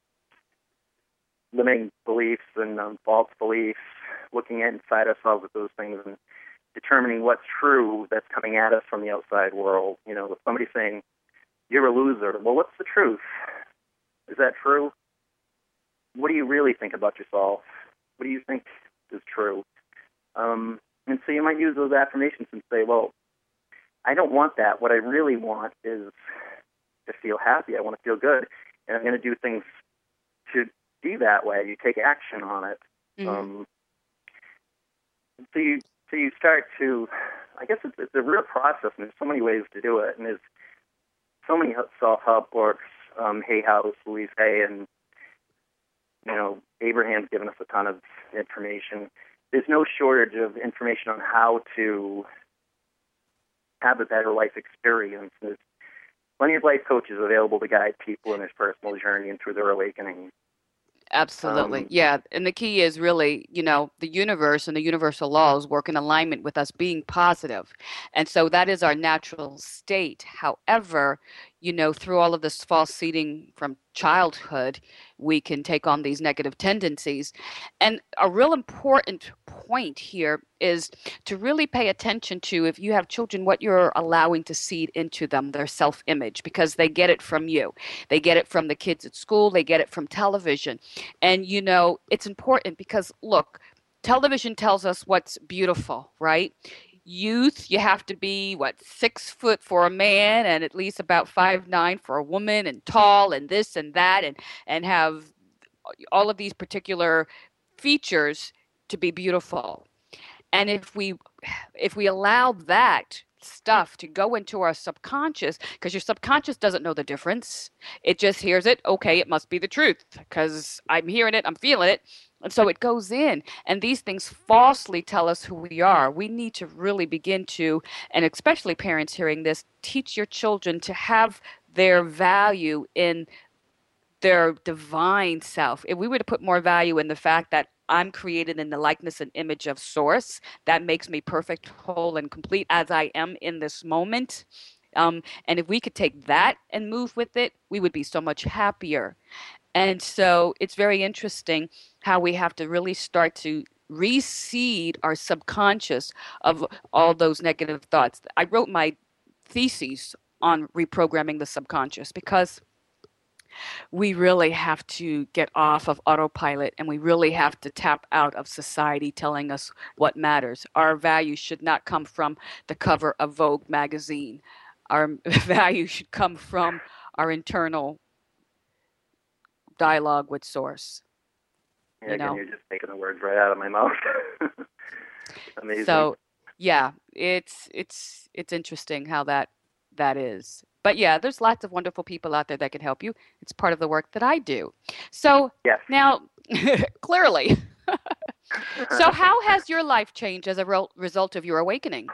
limiting beliefs and um, false beliefs, looking at inside ourselves with those things and determining what's true that's coming at us from the outside world. You know, if somebody's saying, you're a loser, well, what's the truth? Is that true? What do you really think about yourself? What do you think is true? Um, and so you might use those affirmations and say, well, I don't want that. What I really want is to feel happy. I want to feel good. And I'm going to do things to be that way. You take action on it. Mm-hmm. Um, so you So you start to, I guess it's, it's a real process, and there's so many ways to do it, and there's so many self-help books, um, Hay House, Louise Hay, and, you know, Abraham's given us a ton of information. There's no shortage of information on how to have a better life experience. There's plenty of life coaches available to guide people in their personal journey and through their awakening. Absolutely. Um, Yeah. And the key is really, you know, the universe and the universal laws work in alignment with us being positive. And so that is our natural state. However, you know, through all of this false seeding from childhood, we can take on these negative tendencies. And a real important point here is to really pay attention to, if you have children, what you're allowing to seed into them, their self-image, because they get it from you. They get it from the kids at school. They get it from television. And, you know, it's important because, look, television tells us what's beautiful, right? Youth, you have to be, what, six foot for a man and at least about five nine for a woman, and tall and this and that, and, and have all of these particular features to be beautiful. And if we if we allow that stuff to go into our subconscious, because your subconscious doesn't know the difference. It just hears it. Okay, it must be the truth because I'm hearing it, I'm feeling it. And so it goes in, and these things falsely tell us who we are. We need to really begin to, and especially parents hearing this, teach your children to have their value in their divine self. If we were to put more value in the fact that I'm created in the likeness and image of Source, that makes me perfect, whole, and complete as I am in this moment. Um, and if we could take that and move with it, we would be so much happier. And so it's very interesting how we have to really start to reseed our subconscious of all those negative thoughts. I wrote my thesis on reprogramming the subconscious because we really have to get off of autopilot, and we really have to tap out of society telling us what matters. Our values should not come from the cover of Vogue magazine. Our values should come from our internal dialogue with Source. Yeah, you again, know? You're just taking the words right out of my mouth. Amazing. So, yeah, it's it's it's interesting how that that is. But yeah, there's lots of wonderful people out there that can help you. It's part of the work that I do. So Yes. now, clearly. So how has your life changed as a re- result of your awakening?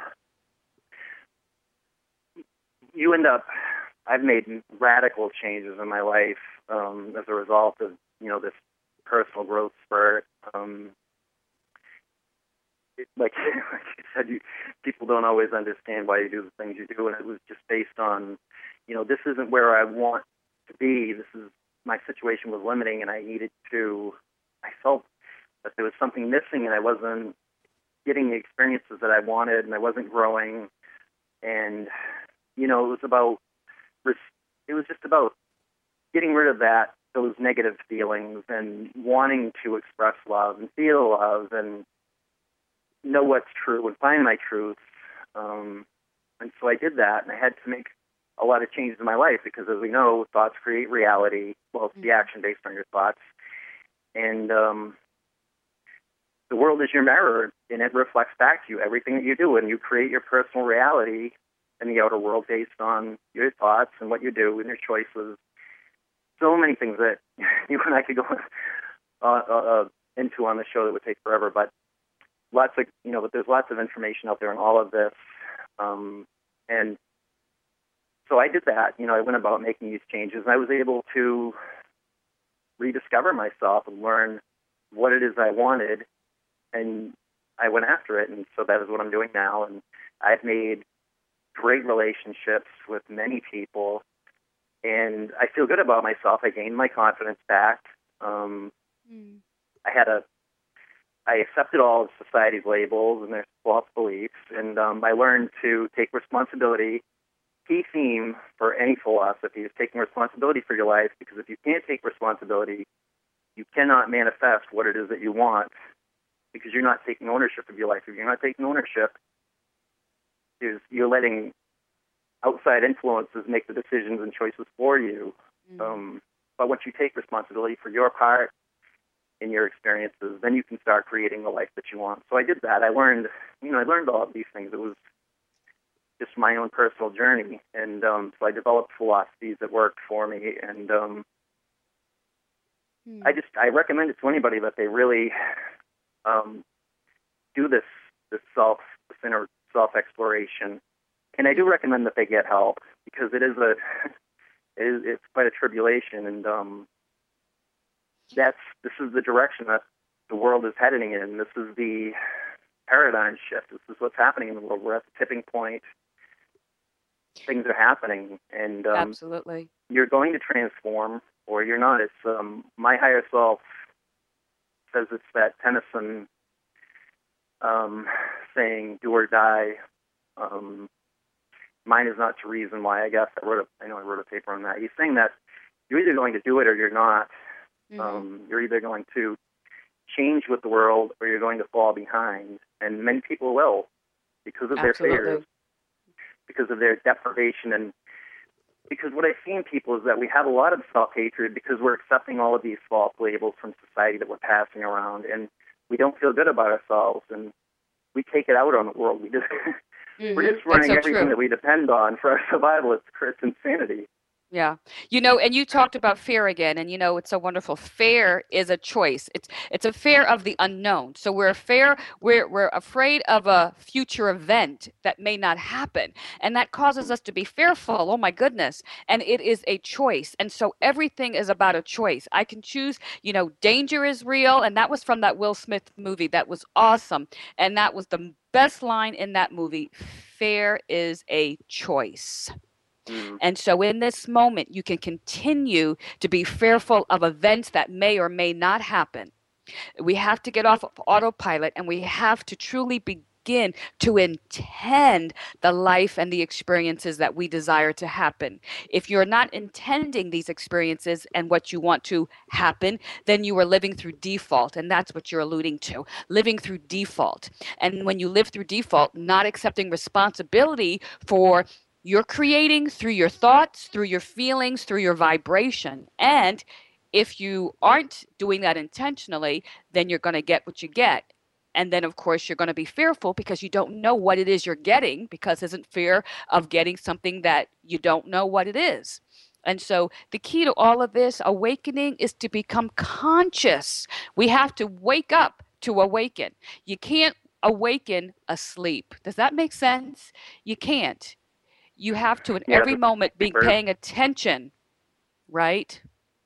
You end up, I've made radical changes in my life um, as a result of, you know, this personal growth spurt. Um, it, like, like you said, you, people don't always understand why you do the things you do, and it was just based on, you know, this isn't where I want to be. This is, my situation was limiting, and I needed to, I felt that there was something missing, and I wasn't getting the experiences that I wanted, and I wasn't growing, and, you know, it was about, it was just about getting rid of that, those negative feelings, and wanting to express love and feel love and know what's true and find my truth. Um, and so I did that, and I had to make a lot of changes in my life because, as we know, thoughts create reality. Well, it's the action based on your thoughts. And um, the world is your mirror, and it reflects back to you everything that you do, and you create your personal reality in the outer world based on your thoughts and what you do and your choices. So many things that you and I could go uh, uh, into on the show that would take forever, but lots of, you know, but there's lots of information out there on all of this. Um, and so I did that. You know, I went about making these changes, and I was able to rediscover myself and learn what it is I wanted, and I went after it. And so that is what I'm doing now. And I've made great relationships with many people, and I feel good about myself. I gained my confidence back. Um, mm. I had a I accepted all of society's labels and their false beliefs, and um, I learned to take responsibility. Key theme for any philosophy is taking responsibility for your life, because if you can't take responsibility, you cannot manifest what it is that you want, because you're not taking ownership of your life. If you're not taking ownership, you're letting outside influences make the decisions and choices for you. Mm-hmm. Um, but once you take responsibility for your part, in your experiences, then you can start creating the life that you want. So I did that. I learned, you know, I learned all of these things. It was just my own personal journey. And um, so I developed philosophies that worked for me. And um, hmm. I just, I recommend it to anybody that they really um, do this, this self, this inner self-exploration. And I do recommend that they get help, because it is a, it is, it's quite a tribulation. And um, That's this is the direction that the world is heading in. This is the paradigm shift. This is what's happening in the world. We're at the tipping point. Things are happening, and um, absolutely, you're going to transform, or you're not. It's um, my higher self says it's that Tennyson um, saying, "Do or die." Um, mine is not to reason why. I guess I wrote a, I know I wrote a paper on that. He's saying that you're either going to do it or you're not. Mm-hmm. Um, you're either going to change with the world or you're going to fall behind. And many people will, because of Absolutely. their failures, because of their deprivation. And because what I see in people is that we have a lot of self-hatred because we're accepting all of these false labels from society that we're passing around, and we don't feel good about ourselves, and we take it out on the world. We just, mm-hmm. We're just running so everything true. that we depend on for our survival. It's, it's insanity. Yeah. You know, and you talked about fear again, and you know, it's so wonderful. Fear is a choice. It's it's a fear of the unknown. So we're fear we're we're afraid of a future event that may not happen. And that causes us to be fearful. Oh my goodness. And it is a choice. And so everything is about a choice. I can choose, you know, danger is real, and that was from that Will Smith movie. That was awesome. And that was the best line in that movie. Fear is a choice. Mm. And so in this moment, you can continue to be fearful of events that may or may not happen. We have to get off of autopilot, and we have to truly begin to intend the life and the experiences that we desire to happen. If you're not intending these experiences and what you want to happen, then you are living through default, and that's what you're alluding to, living through default. And when you live through default, not accepting responsibility for you're creating through your thoughts, through your feelings, through your vibration. And if you aren't doing that intentionally, then you're going to get what you get. And then, of course, you're going to be fearful because you don't know what it is you're getting, because isn't fear of getting something that you don't know what it is. And so the key to all of this awakening is to become conscious. We have to wake up to awaken. You can't awaken asleep. Does that make sense? You can't. You have to, in Yeah, every moment, be sleepers. paying attention, right?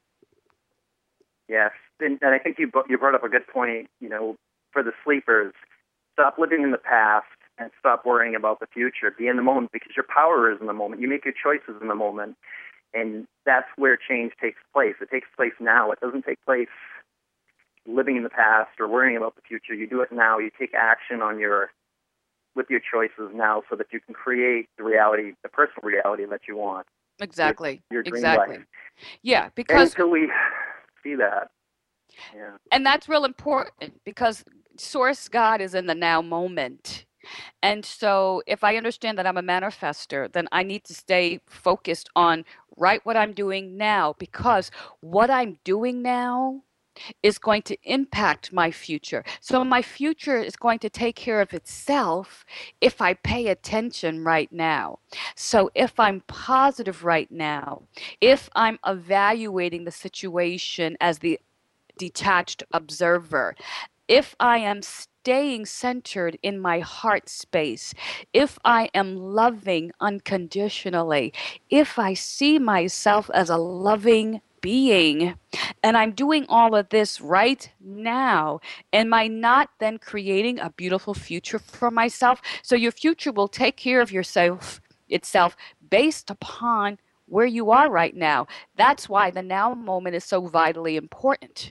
Yes, and, and I think you you brought up a good point. You know, for the sleepers, stop living in the past and stop worrying about the future. Be in the moment, because your power is in the moment. You make your choices in the moment, and that's where change takes place. It takes place now. It doesn't take place living in the past or worrying about the future. You do it now. You take action on your with your choices now, so that you can create the reality, the personal reality that you want. Exactly. Your, your dream exactly. life. Yeah, because until we see that. Yeah. And that's real important, because source God is in the now moment. And so if I understand that I'm a manifester, then I need to stay focused on right what I'm doing now, because what I'm doing now is going to impact my future. So my future is going to take care of itself if I pay attention right now. So if I'm positive right now, if I'm evaluating the situation as the detached observer, if I am staying centered in my heart space, if I am loving unconditionally, if I see myself as a loving being, and I'm doing all of this right now, am I not then creating a beautiful future for myself? So your future will take care of yourself itself based upon where you are right now. That's why the now moment is so vitally important.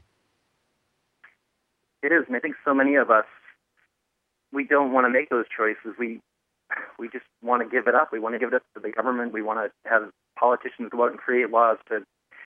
It is, and I think so many of us, we don't want to make those choices. We we just want to give it up. We want to give it up to the government. We want to have politicians go out and create laws to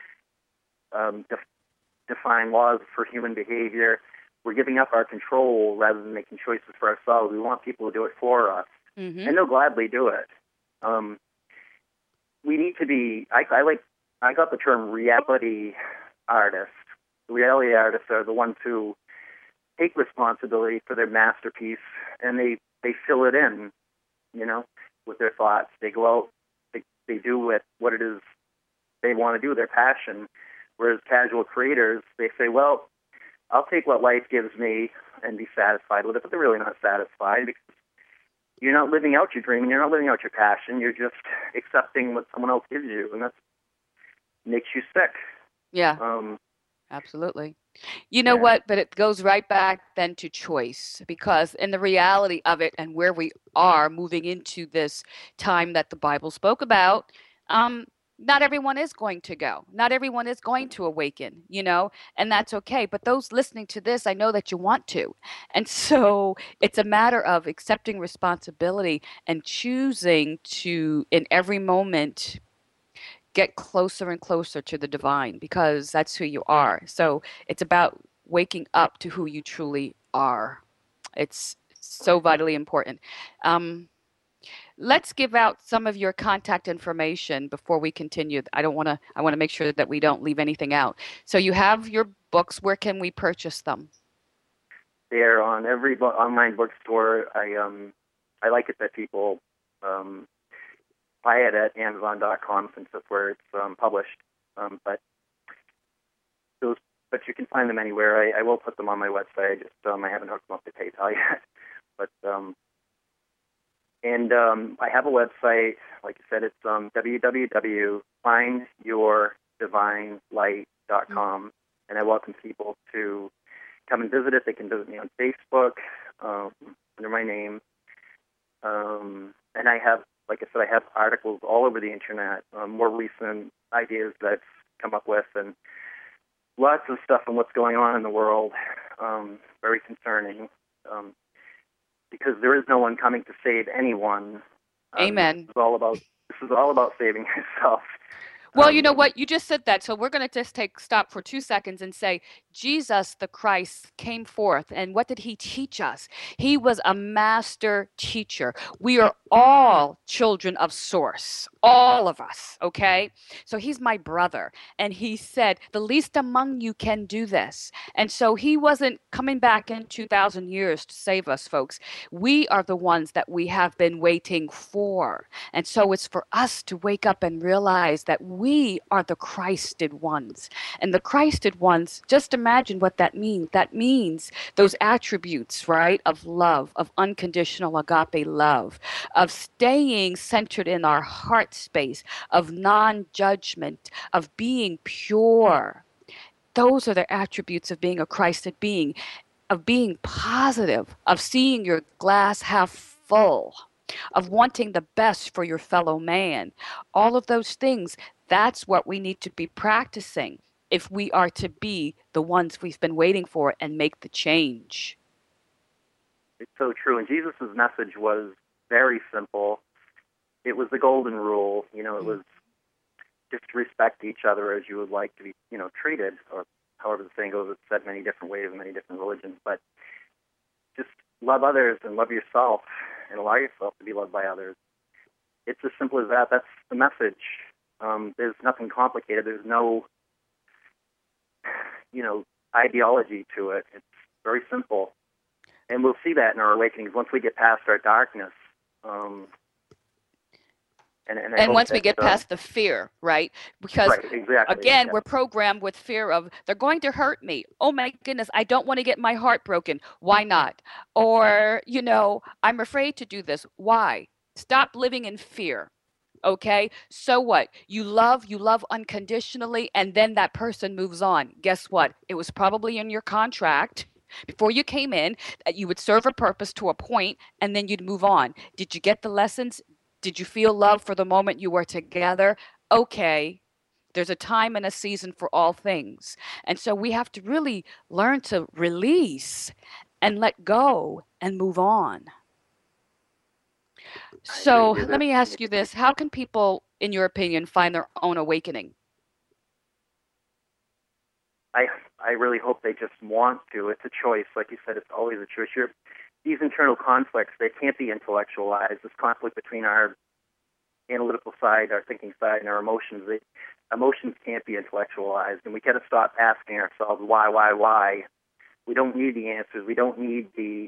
um, def- define laws for human behavior. We're giving up our control rather than making choices for ourselves. We want people to do it for us, Mm-hmm. and they'll gladly do it. Um, we need to be. I, I like. I got the term reality artists. The reality artists are the ones who take responsibility for their masterpiece, and they, they fill it in, you know, with their thoughts. They go out, they, they do with what it is they want to do, their passion. Whereas casual creators, they say, well, I'll take what life gives me and be satisfied with it, but they're really not satisfied, because you're not living out your dream and you're not living out your passion. You're just accepting what someone else gives you, and that makes you sick. Yeah, Um, absolutely. You know yeah. what? But it goes right back then to choice, because in the reality of it and where we are moving into this time that the Bible spoke about, um, not everyone is going to go. Not everyone is going to awaken, you know, and that's okay. But those listening to this, I know that you want to. And so it's a matter of accepting responsibility and choosing to, in every moment, get closer and closer to the divine, because that's who you are. So it's about waking up to who you truly are. It's so vitally important. Um, let's give out some of your contact information before we continue. I don't want to, I want to make sure that we don't leave anything out. So you have your books. Where can we purchase them? They're on every bo- online bookstore. I um I like it that people um, buy it at Amazon dot com, since that's where it's um, published. Um, but those, but you can find them anywhere. I, I will put them on my website. I just um, I haven't hooked them up to PayPal yet. But um, and um, I have a website. Like I said, it's um, w w w dot find your divine light dot com, mm-hmm. and I welcome people to come and visit it. They can visit me on Facebook um, under my name. Um, and I have, like I said, I have articles all over the internet, um, more recent ideas that I've come up with, and lots of stuff on what's going on in the world. Um, very concerning, um, because there is no one coming to save anyone. Um, Amen. This is all about this is all about saving yourself. Well, you Um, know what? You just said that. So we're going to just take stop for two seconds and say Jesus the Christ came forth. And what did he teach us? He was a master teacher. We are all children of source, all of us, okay? So he's my brother. And he said, the least among you can do this. And so he wasn't coming back in two thousand years to save us, folks. We are the ones that we have been waiting for. And so it's for us to wake up and realize that we are the Christed ones. And the Christed ones, just imagine what that means. That means those attributes, right, of love, of unconditional agape love, of staying centered in our heart space, of non judgment, of being pure. Those are the attributes of being a Christed being, of being positive, of seeing your glass half full, of wanting the best for your fellow man. All of those things, that's what we need to be practicing if we are to be the ones we've been waiting for and make the change. it's so true. And Jesus' message was very simple. It was the golden rule. You know, it was just respect each other as you would like to be, you know, treated, or however the saying goes. It's said many different ways in many different religions, but just love others and love yourself and allow yourself to be loved by others. It's as simple as that. That's the message. Um, there's nothing complicated. There's no, you know, ideology to it. It's very simple. And we'll see that in our awakenings once we get past our darkness. Um, and and, and once that, we get uh, past the fear, right? Because, right, exactly, again, yeah. we're programmed with fear of, they're going to hurt me. Oh, my goodness, I don't want to get my heart broken. Why not? Or, you know, I'm afraid to do this. Why? Stop living in fear. Okay, so what? You love, you love unconditionally, and then that person moves on. Guess what? It was probably in your contract before you came in that you would serve a purpose to a point, and then you'd move on. Did you get the lessons? Did you feel love for the moment you were together? Okay, there's a time and a season for all things. And so we have to really learn to release and let go and move on. So let me ask you this. How can people, in your opinion, find their own awakening? I I really hope they just want to. It's a choice. Like you said, it's always a choice. You're, these internal conflicts, they can't be intellectualized. This conflict between our analytical side, our thinking side, and our emotions, they, emotions can't be intellectualized. And we got to stop asking ourselves why, why, why. We don't need the answers. We don't need the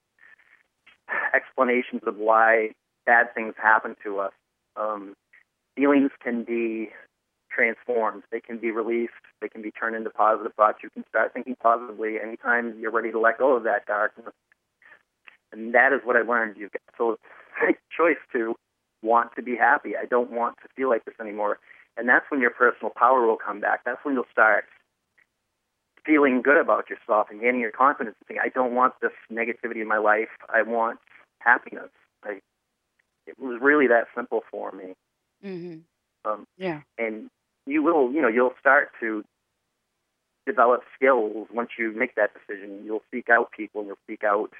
explanations of why bad things happen to us. Um, feelings can be transformed. They can be released. They can be turned into positive thoughts. You can start thinking positively anytime you're ready to let go of that darkness. And that is what I learned. You've got to make a choice to want to be happy. I don't want to feel like this anymore. And that's when your personal power will come back. That's when you'll start feeling good about yourself and gaining your confidence and saying, I don't want this negativity in my life. I want happiness. I, it was really that simple for me. Mm-hmm. Um, yeah. And you will, you know, you'll start to develop skills once you make that decision. You'll seek out people and you'll seek out,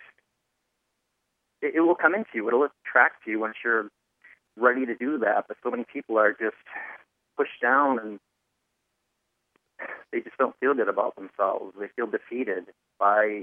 it, it will come into you. It'll attract you once you're ready to do that. But so many people are just pushed down and they just don't feel good about themselves. They feel defeated by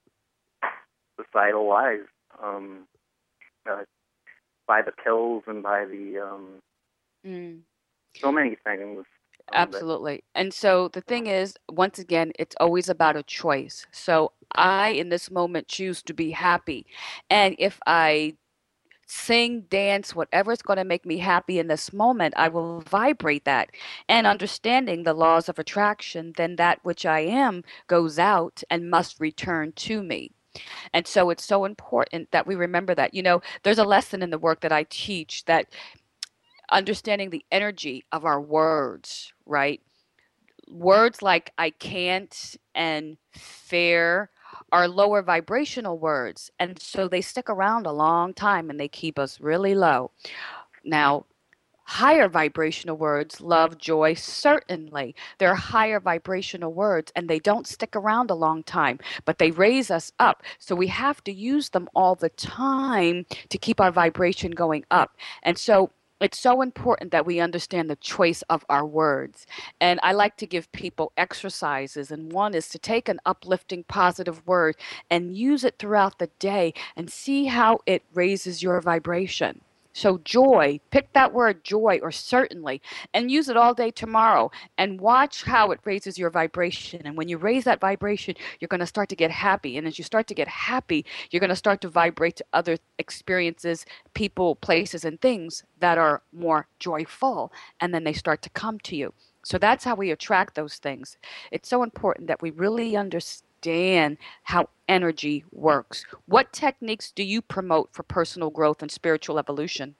societal lies, um, uh, by the pills and by the um, mm. so many things. Um, Absolutely. And so the thing is, once again, it's always about a choice. So I, in this moment, choose to be happy. And if I sing, dance, whatever is going to make me happy in this moment, I will vibrate that. And understanding the laws of attraction, then that which I am goes out and must return to me. And so it's so important that we remember that. You know, there's a lesson in the work that I teach that understanding the energy of our words, right? Words like I can't and fair are lower vibrational words. And so they stick around a long time and they keep us really low. Now, higher vibrational words, love, joy, certainly. They're higher vibrational words and they don't stick around a long time, but they raise us up. So we have to use them all the time to keep our vibration going up. And so It's so important that we understand the choice of our words. And I like to give people exercises. And one is to take an uplifting, positive word and use it throughout the day and see how it raises your vibration. So, joy, pick that word joy or certainly and use it all day tomorrow and watch how it raises your vibration. And when you raise that vibration, you're going to start to get happy. And as you start to get happy, you're going to start to vibrate to other experiences, people, places, and things that are more joyful. And then they start to come to you. So that's how we attract those things. It's so important that we really understand how energy works. What techniques do you promote for personal growth and spiritual evolution?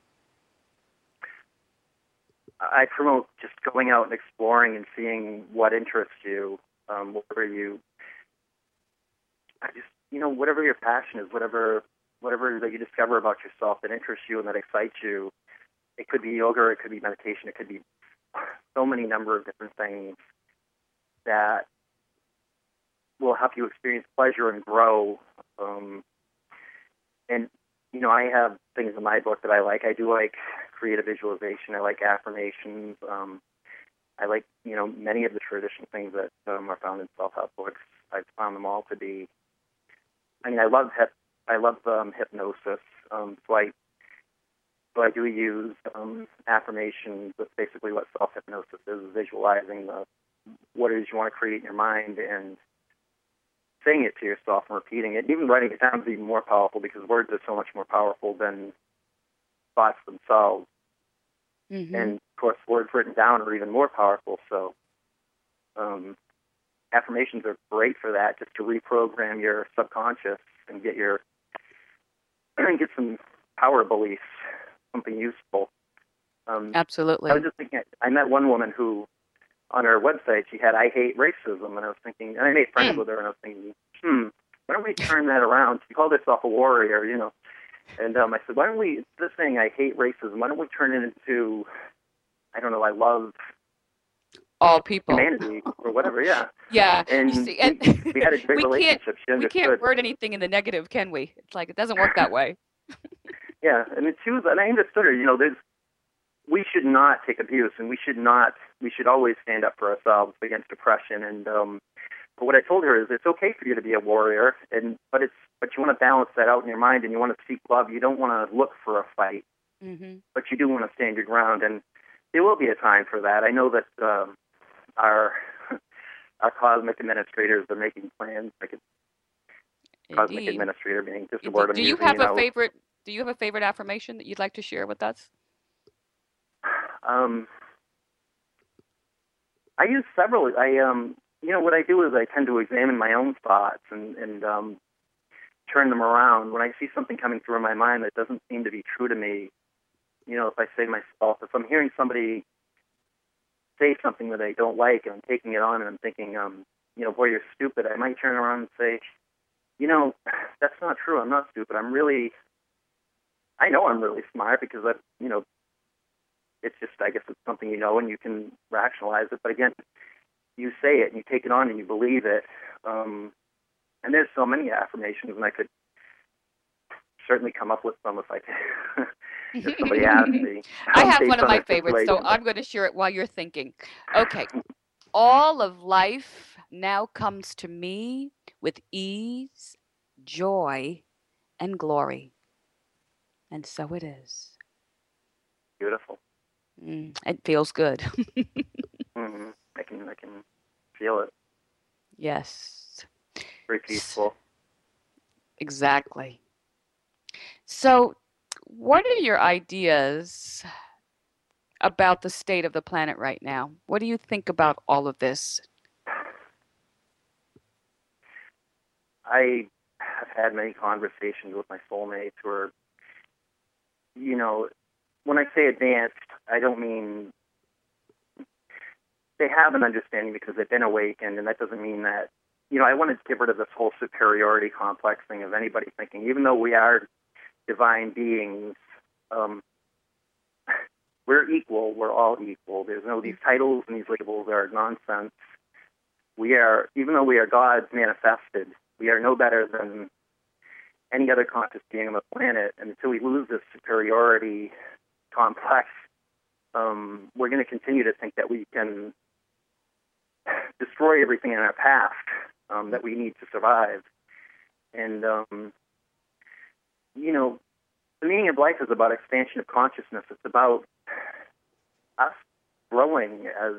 I promote just going out and exploring and seeing what interests you, um, whatever you, I just, you know, whatever your passion is, whatever, whatever that you discover about yourself that interests you and that excites you. It could be yoga, or it could be meditation, it could be so many number of different things that will help you experience pleasure and grow. Um, and, you know, I have things in my book that I like. I do like creative visualization. I like affirmations. Um, I like, you know, many of the traditional things that um, are found in self-help books. I've found them all to be, I mean, I love hip, I love um, hypnosis. Um, so I so I do use um, affirmations. That's basically what self-hypnosis is, visualizing the, what it is you want to create in your mind and saying it to yourself and repeating it. Even writing it down is even more powerful because words are so much more powerful than thoughts themselves. Mm-hmm. And, of course, words written down are even more powerful. So um, affirmations are great for that, just to reprogram your subconscious and get your get some power beliefs, something useful. Um, Absolutely. I was just thinking, I met one woman who, on her website, she had "I hate racism," and I was thinking, and I made friends mm. with her, and I was thinking, hmm, why don't we turn that around? She called herself a warrior, you know. And um, I said, why don't we, this thing, "I hate racism," why don't we turn it into, I don't know, I love all people, humanity, or whatever, yeah. Yeah. And, you see, and we, we had a great we relationship. Can't, she we can't word anything in the negative, can we? It's like, it doesn't work that way. Yeah, and she was, and I understood her, you know, there's, we should not take abuse, and we should not, we should always stand up for ourselves against oppression. And um, but what I told her is, it's okay for you to be a warrior, and but it's but you want to balance that out in your mind, and you want to seek love. You don't want to look for a fight, mm-hmm. but you do want to stand your ground. And there will be a time for that. I know that um, our our cosmic administrators are making plans. Like a cosmic Indeed. Administrator being just a word I'm Do you using, have you know. a favorite? Do you have a favorite affirmation that you'd like to share with us? Um, I use several. I, um, you know, what I do is I tend to examine my own thoughts and, and um, turn them around. When I see something coming through in my mind that doesn't seem to be true to me, you know, if I say to myself, if I'm hearing somebody say something that I don't like and I'm taking it on and I'm thinking, um, you know, boy, you're stupid, I might turn around and say, you know, that's not true. I'm not stupid. I'm really, I know I'm really smart because I, you know, it's just, I guess it's something you know and you can rationalize it. But again, you say it and you take it on and you believe it. Um, and there's so many affirmations, and I could certainly come up with some if I could. If somebody asked me. I have one of my favorites, so I'm going to share it while you're thinking. Okay. All of life now comes to me with ease, joy, and glory. And so it is. Beautiful. Mm, it feels good. mm-hmm. I can, I can feel it. Yes. Very peaceful. Exactly. So, what are your ideas about the state of the planet right now? What do you think about all of this? I have had many conversations with my soulmates who are, you know, when I say advanced, I don't mean they have an understanding because they've been awakened, and that doesn't mean that, you know, I want to get rid of this whole superiority complex thing of anybody thinking, even though we are divine beings, um, we're equal, we're all equal. There's no, these titles and these labels are nonsense. We are, even though we are gods manifested, we are no better than any other conscious being on the planet. And until we lose this superiority complex, um, we're going to continue to think that we can destroy everything in our past um, that we need to survive. And, um, you know, the meaning of life is about expansion of consciousness. It's about us growing as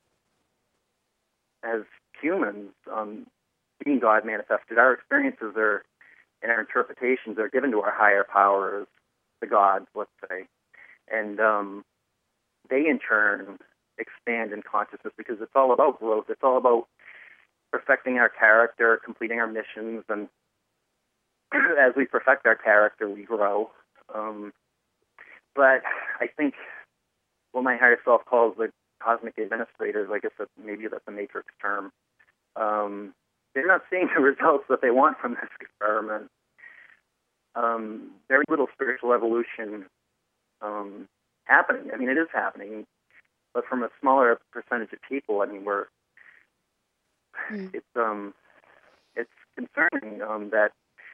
as humans, um, being God manifested. Our experiences are, and our interpretations are given to our higher powers, the gods, let's say. And um, they, in turn, expand in consciousness because it's all about growth. It's all about perfecting our character, completing our missions, and as we perfect our character, we grow. Um, but I think what my higher self calls the cosmic administrators, I guess that maybe that's a matrix term, um, they're not seeing the results that they want from this experiment. Um, very little spiritual evolution um, happening. I mean, it is happening, but from a smaller percentage of people. I mean, we're mm. it's um it's concerning um, that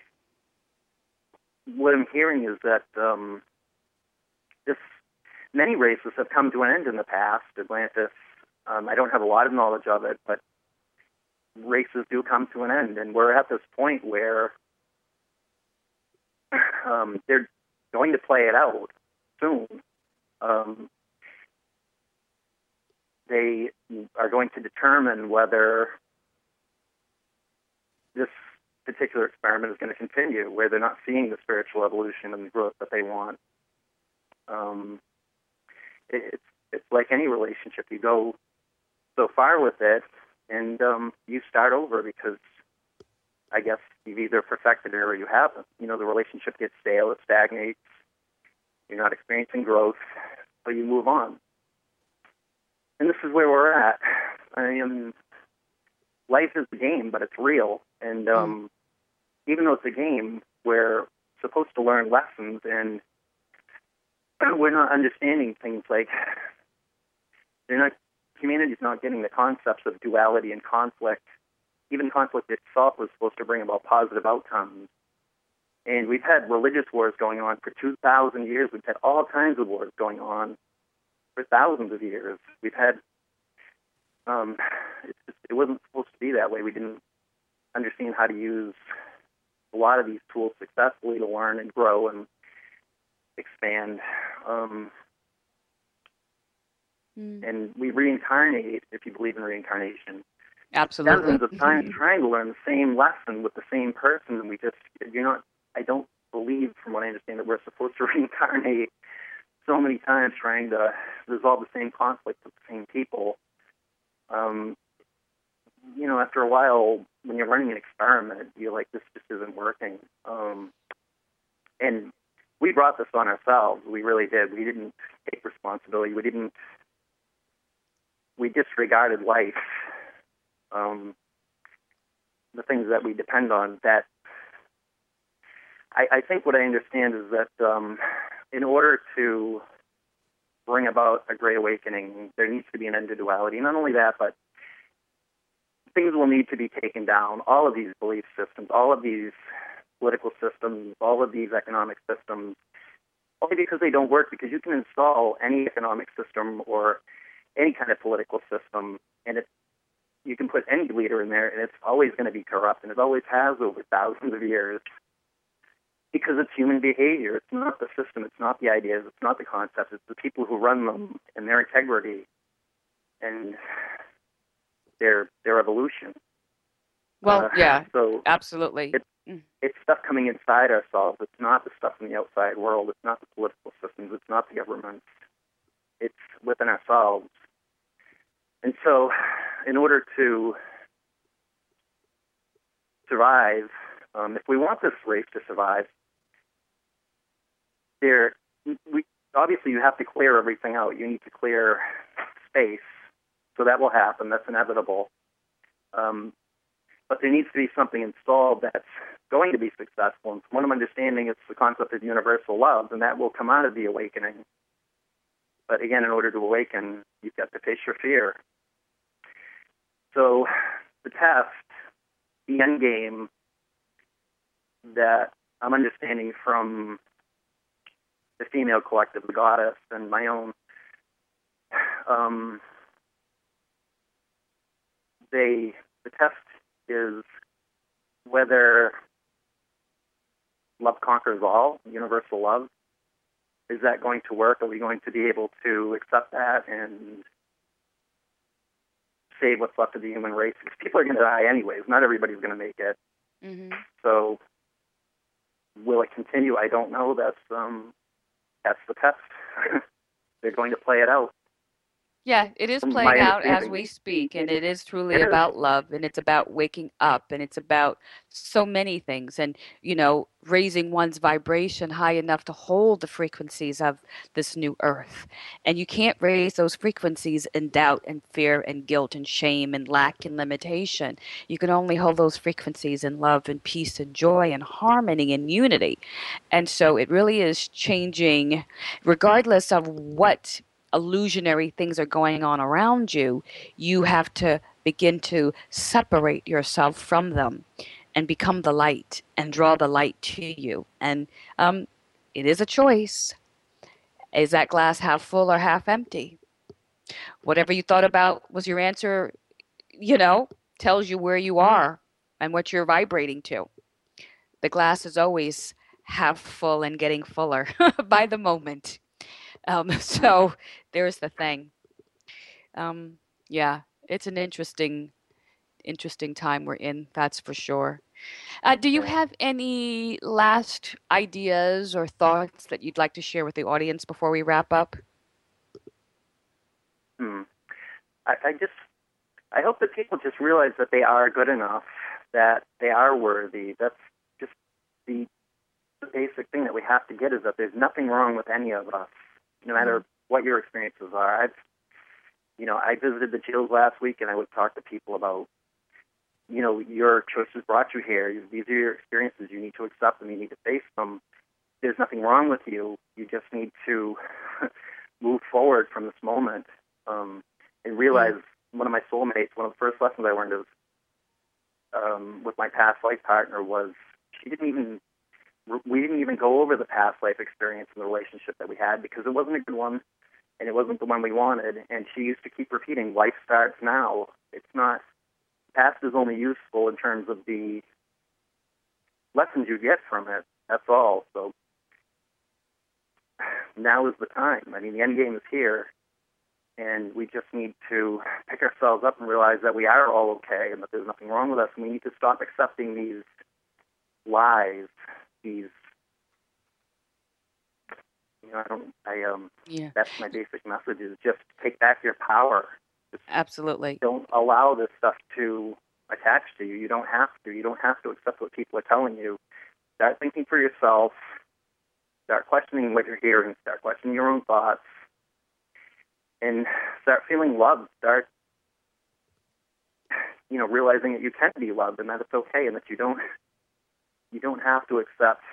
what I'm hearing is that um, this many races have come to an end in the past. Atlantis, um, I don't have a lot of knowledge of it, but races do come to an end, and we're at this point where um, they're going to play it out soon. Um, they are going to determine whether this particular experiment is going to continue, where they're not seeing the spiritual evolution and the growth that they want. Um, it, it's it's like any relationship. You go so far with it, and um, you start over because I guess you've either perfected it or you haven't. You know, the relationship gets stale, it stagnates, you're not experiencing growth, so you move on. And this is where we're at. I mean, life is a game, but it's real. And um, mm. even though it's a game, we're supposed to learn lessons, and we're not understanding things like they're not. Humanity's not getting the concepts of duality and conflict. Even conflict itself was supposed to bring about positive outcomes. And we've had religious wars going on for two thousand years. We've had all kinds of wars going on for thousands of years. We've had, um, it, it wasn't supposed to be that way. We didn't understand how to use a lot of these tools successfully to learn and grow and expand. Um, mm. And we reincarnate, if you believe in reincarnation. Absolutely. Dozens of times trying to learn the same lesson with the same person, and we just, you're not, I don't believe, from what I understand, that we're supposed to reincarnate so many times trying to resolve the same conflict with the same people. Um, you know, after a while, when you're running an experiment, you're like, this just isn't working. Um, and we brought this on ourselves. We really did. We didn't take responsibility. We didn't, we disregarded life. Um, the things that we depend on, that I, I think what I understand is that um, in order to bring about a great awakening, there needs to be an end to duality. Not only that, but things will need to be taken down. All of these belief systems, all of these political systems, all of these economic systems, only because they don't work, because you can install any economic system or any kind of political system, and it's you can put any leader in there, and it's always going to be corrupt, and it always has over thousands of years, because it's human behavior. It's not the system. It's not the ideas. It's not the concepts. It's the people who run them and their integrity and their their evolution. Well, uh, yeah, so absolutely. It's, it's stuff coming inside ourselves. It's not the stuff in the outside world. It's not the political systems. It's not the governments. It's within ourselves. And so, in order to survive, um, if we want this race to survive, there, we obviously you have to clear everything out. You need to clear space, so that will happen. That's inevitable. Um, but there needs to be something installed that's going to be successful. And from what I'm understanding, it's the concept of universal love, and that will come out of the awakening. But again, in order to awaken, you've got to face your fear. So the test, the end game that I'm understanding from the female collective, the goddess, and my own um, they the test is whether love conquers all, universal love. Is that going to work? Are we going to be able to accept that and save what's left of the human race? Because people are going to die anyways. Not everybody's going to make it. Mm-hmm. So will it continue? I don't know. That's um, that's the test. They're going to play it out. Yeah, it is From playing my out as understanding. we speak, and it is truly It is. about love, and it's about waking up, and it's about so many things, and you know, raising one's vibration high enough to hold the frequencies of this new earth. And you can't raise those frequencies in doubt and fear and guilt and shame and lack and limitation. You can only hold those frequencies in love and peace and joy and harmony and unity. And so it really is changing, regardless of what illusionary things are going on around you, you have to begin to separate yourself from them and become the light and draw the light to you. And um, it is a choice. Is that glass half full or half empty? Whatever you thought about was your answer, you know, tells you where you are and what you're vibrating to. The glass is always half full and getting fuller by the moment. Um, so there's the thing. Um, yeah, it's an interesting, interesting time we're in. That's for sure. Uh, do you Yeah. have any last ideas or thoughts that you'd like to share with the audience before we wrap up? Hmm. I, I just, I hope that people just realize that they are good enough, that they are worthy. That's just the, the basic thing that we have to get, is that there's nothing wrong with any of us, no matter mm-hmm. what your experiences are. I've, you know, I visited the jails last week, and I would talk to people about, you know, your choices brought you here. These are your experiences. You need to accept them. You need to face them. There's nothing wrong with you. You just need to move forward from this moment um, and realize mm-hmm. one of my soulmates, one of the first lessons I learned is, um, with my past life partner was she didn't even, we didn't even go over the past life experience in the relationship that we had because it wasn't a good one and it wasn't the one we wanted. And she used to keep repeating, life starts now. It's not, past is only useful in terms of the lessons you get from it. That's all. So now is the time. I mean, the end game is here, and we just need to pick ourselves up and realize that we are all okay and that there's nothing wrong with us. And we need to stop accepting these lies, these, you know, I don't, I, um, yeah. that's my basic message, is just take back your power. Just Absolutely. Don't allow this stuff to attach to you. You don't have to. You don't have to accept what people are telling you. Start thinking for yourself. Start questioning what you're hearing. Start questioning your own thoughts. And start feeling loved. Start, you know, realizing that you can be loved and that it's okay and that you don't, you don't have to accept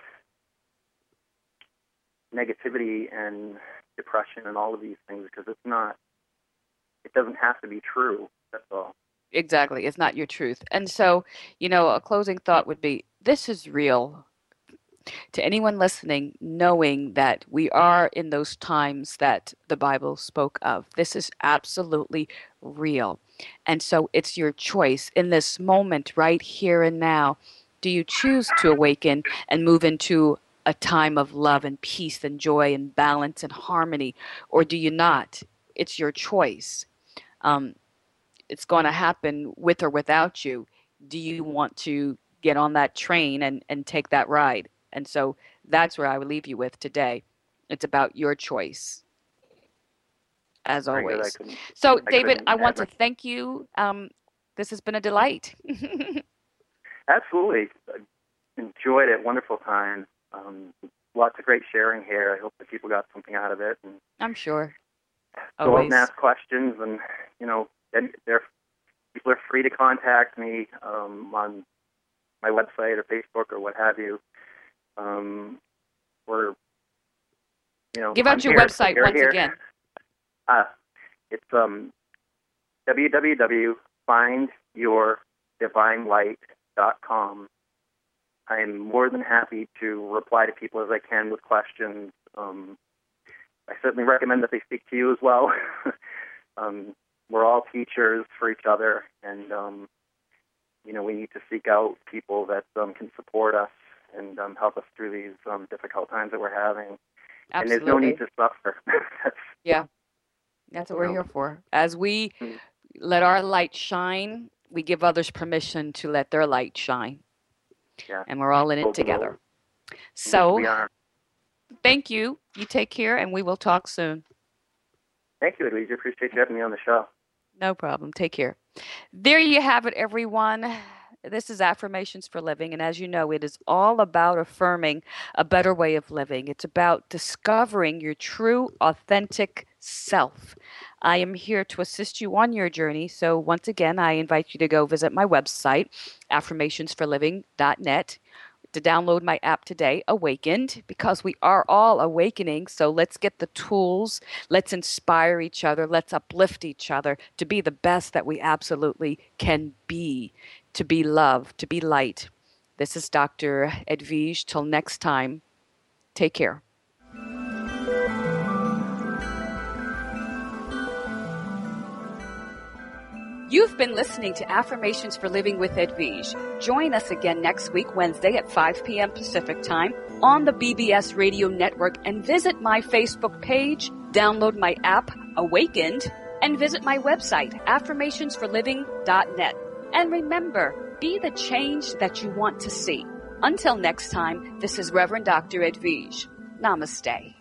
negativity and depression and all of these things, because it's not, it doesn't have to be true. That's all. Exactly. It's not your truth. And so, you know, a closing thought would be, this is real. To anyone listening, knowing that we are in those times that the Bible spoke of. This is absolutely real. And so it's your choice in this moment, right here and now. Do you choose to awaken and move into a time of love and peace and joy and balance and harmony, or do you not? It's your choice. Um, it's going to happen with or without you. Do you want to get on that train and, and take that ride? And so that's where I would leave you with today. It's about your choice, as Very good. I always. couldn't, So, I David, couldn't I want ever. to thank you. Um, this has been a delight. Absolutely. I enjoyed it. Wonderful time. Um, lots of great sharing here. I hope that people got something out of it. And I'm sure. go out Always. and ask questions. And, you know, they're, people are free to contact me um, on my website or Facebook or what have you. Um, or, you know, Give out I'm your here. website You're once here. again. Uh, it's um, w w w dot find your divine light dot com. I'm more than happy to reply to people as I can with questions. Um, I certainly recommend that they speak to you as well. um, we're all teachers for each other, and um, you know, we need to seek out people that um, can support us and um, help us through these um, difficult times that we're having. Absolutely. And there's no need to suffer. That's, yeah, that's what we're know. here for. As we mm-hmm. let our light shine, we give others permission to let their light shine. Yeah. And we're all in it together. So, we are. Thank you. You take care, and we will talk soon. Thank you, Edwige. Appreciate you having me on the show. No problem. Take care. There you have it, everyone. This is Affirmations for Living, and as you know, it is all about affirming a better way of living. It's about discovering your true, authentic self. I am here to assist you on your journey, so once again, I invite you to go visit my website, affirmations for living dot net, to download my app today, Awakened, because we are all awakening. So let's get the tools. Let's inspire each other. Let's uplift each other to be the best that we absolutely can be, to be love, to be light. This is Doctor Edwige. Till next time, take care. You've been listening to Affirmations for Living with Edwige. Join us again next week, Wednesday at five p.m. Pacific Time on the B B S Radio Network, and visit my Facebook page, download my app, Awakened, and visit my website, affirmations for living dot net. And remember, be the change that you want to see. Until next time, this is Reverend Doctor Edwige. Namaste.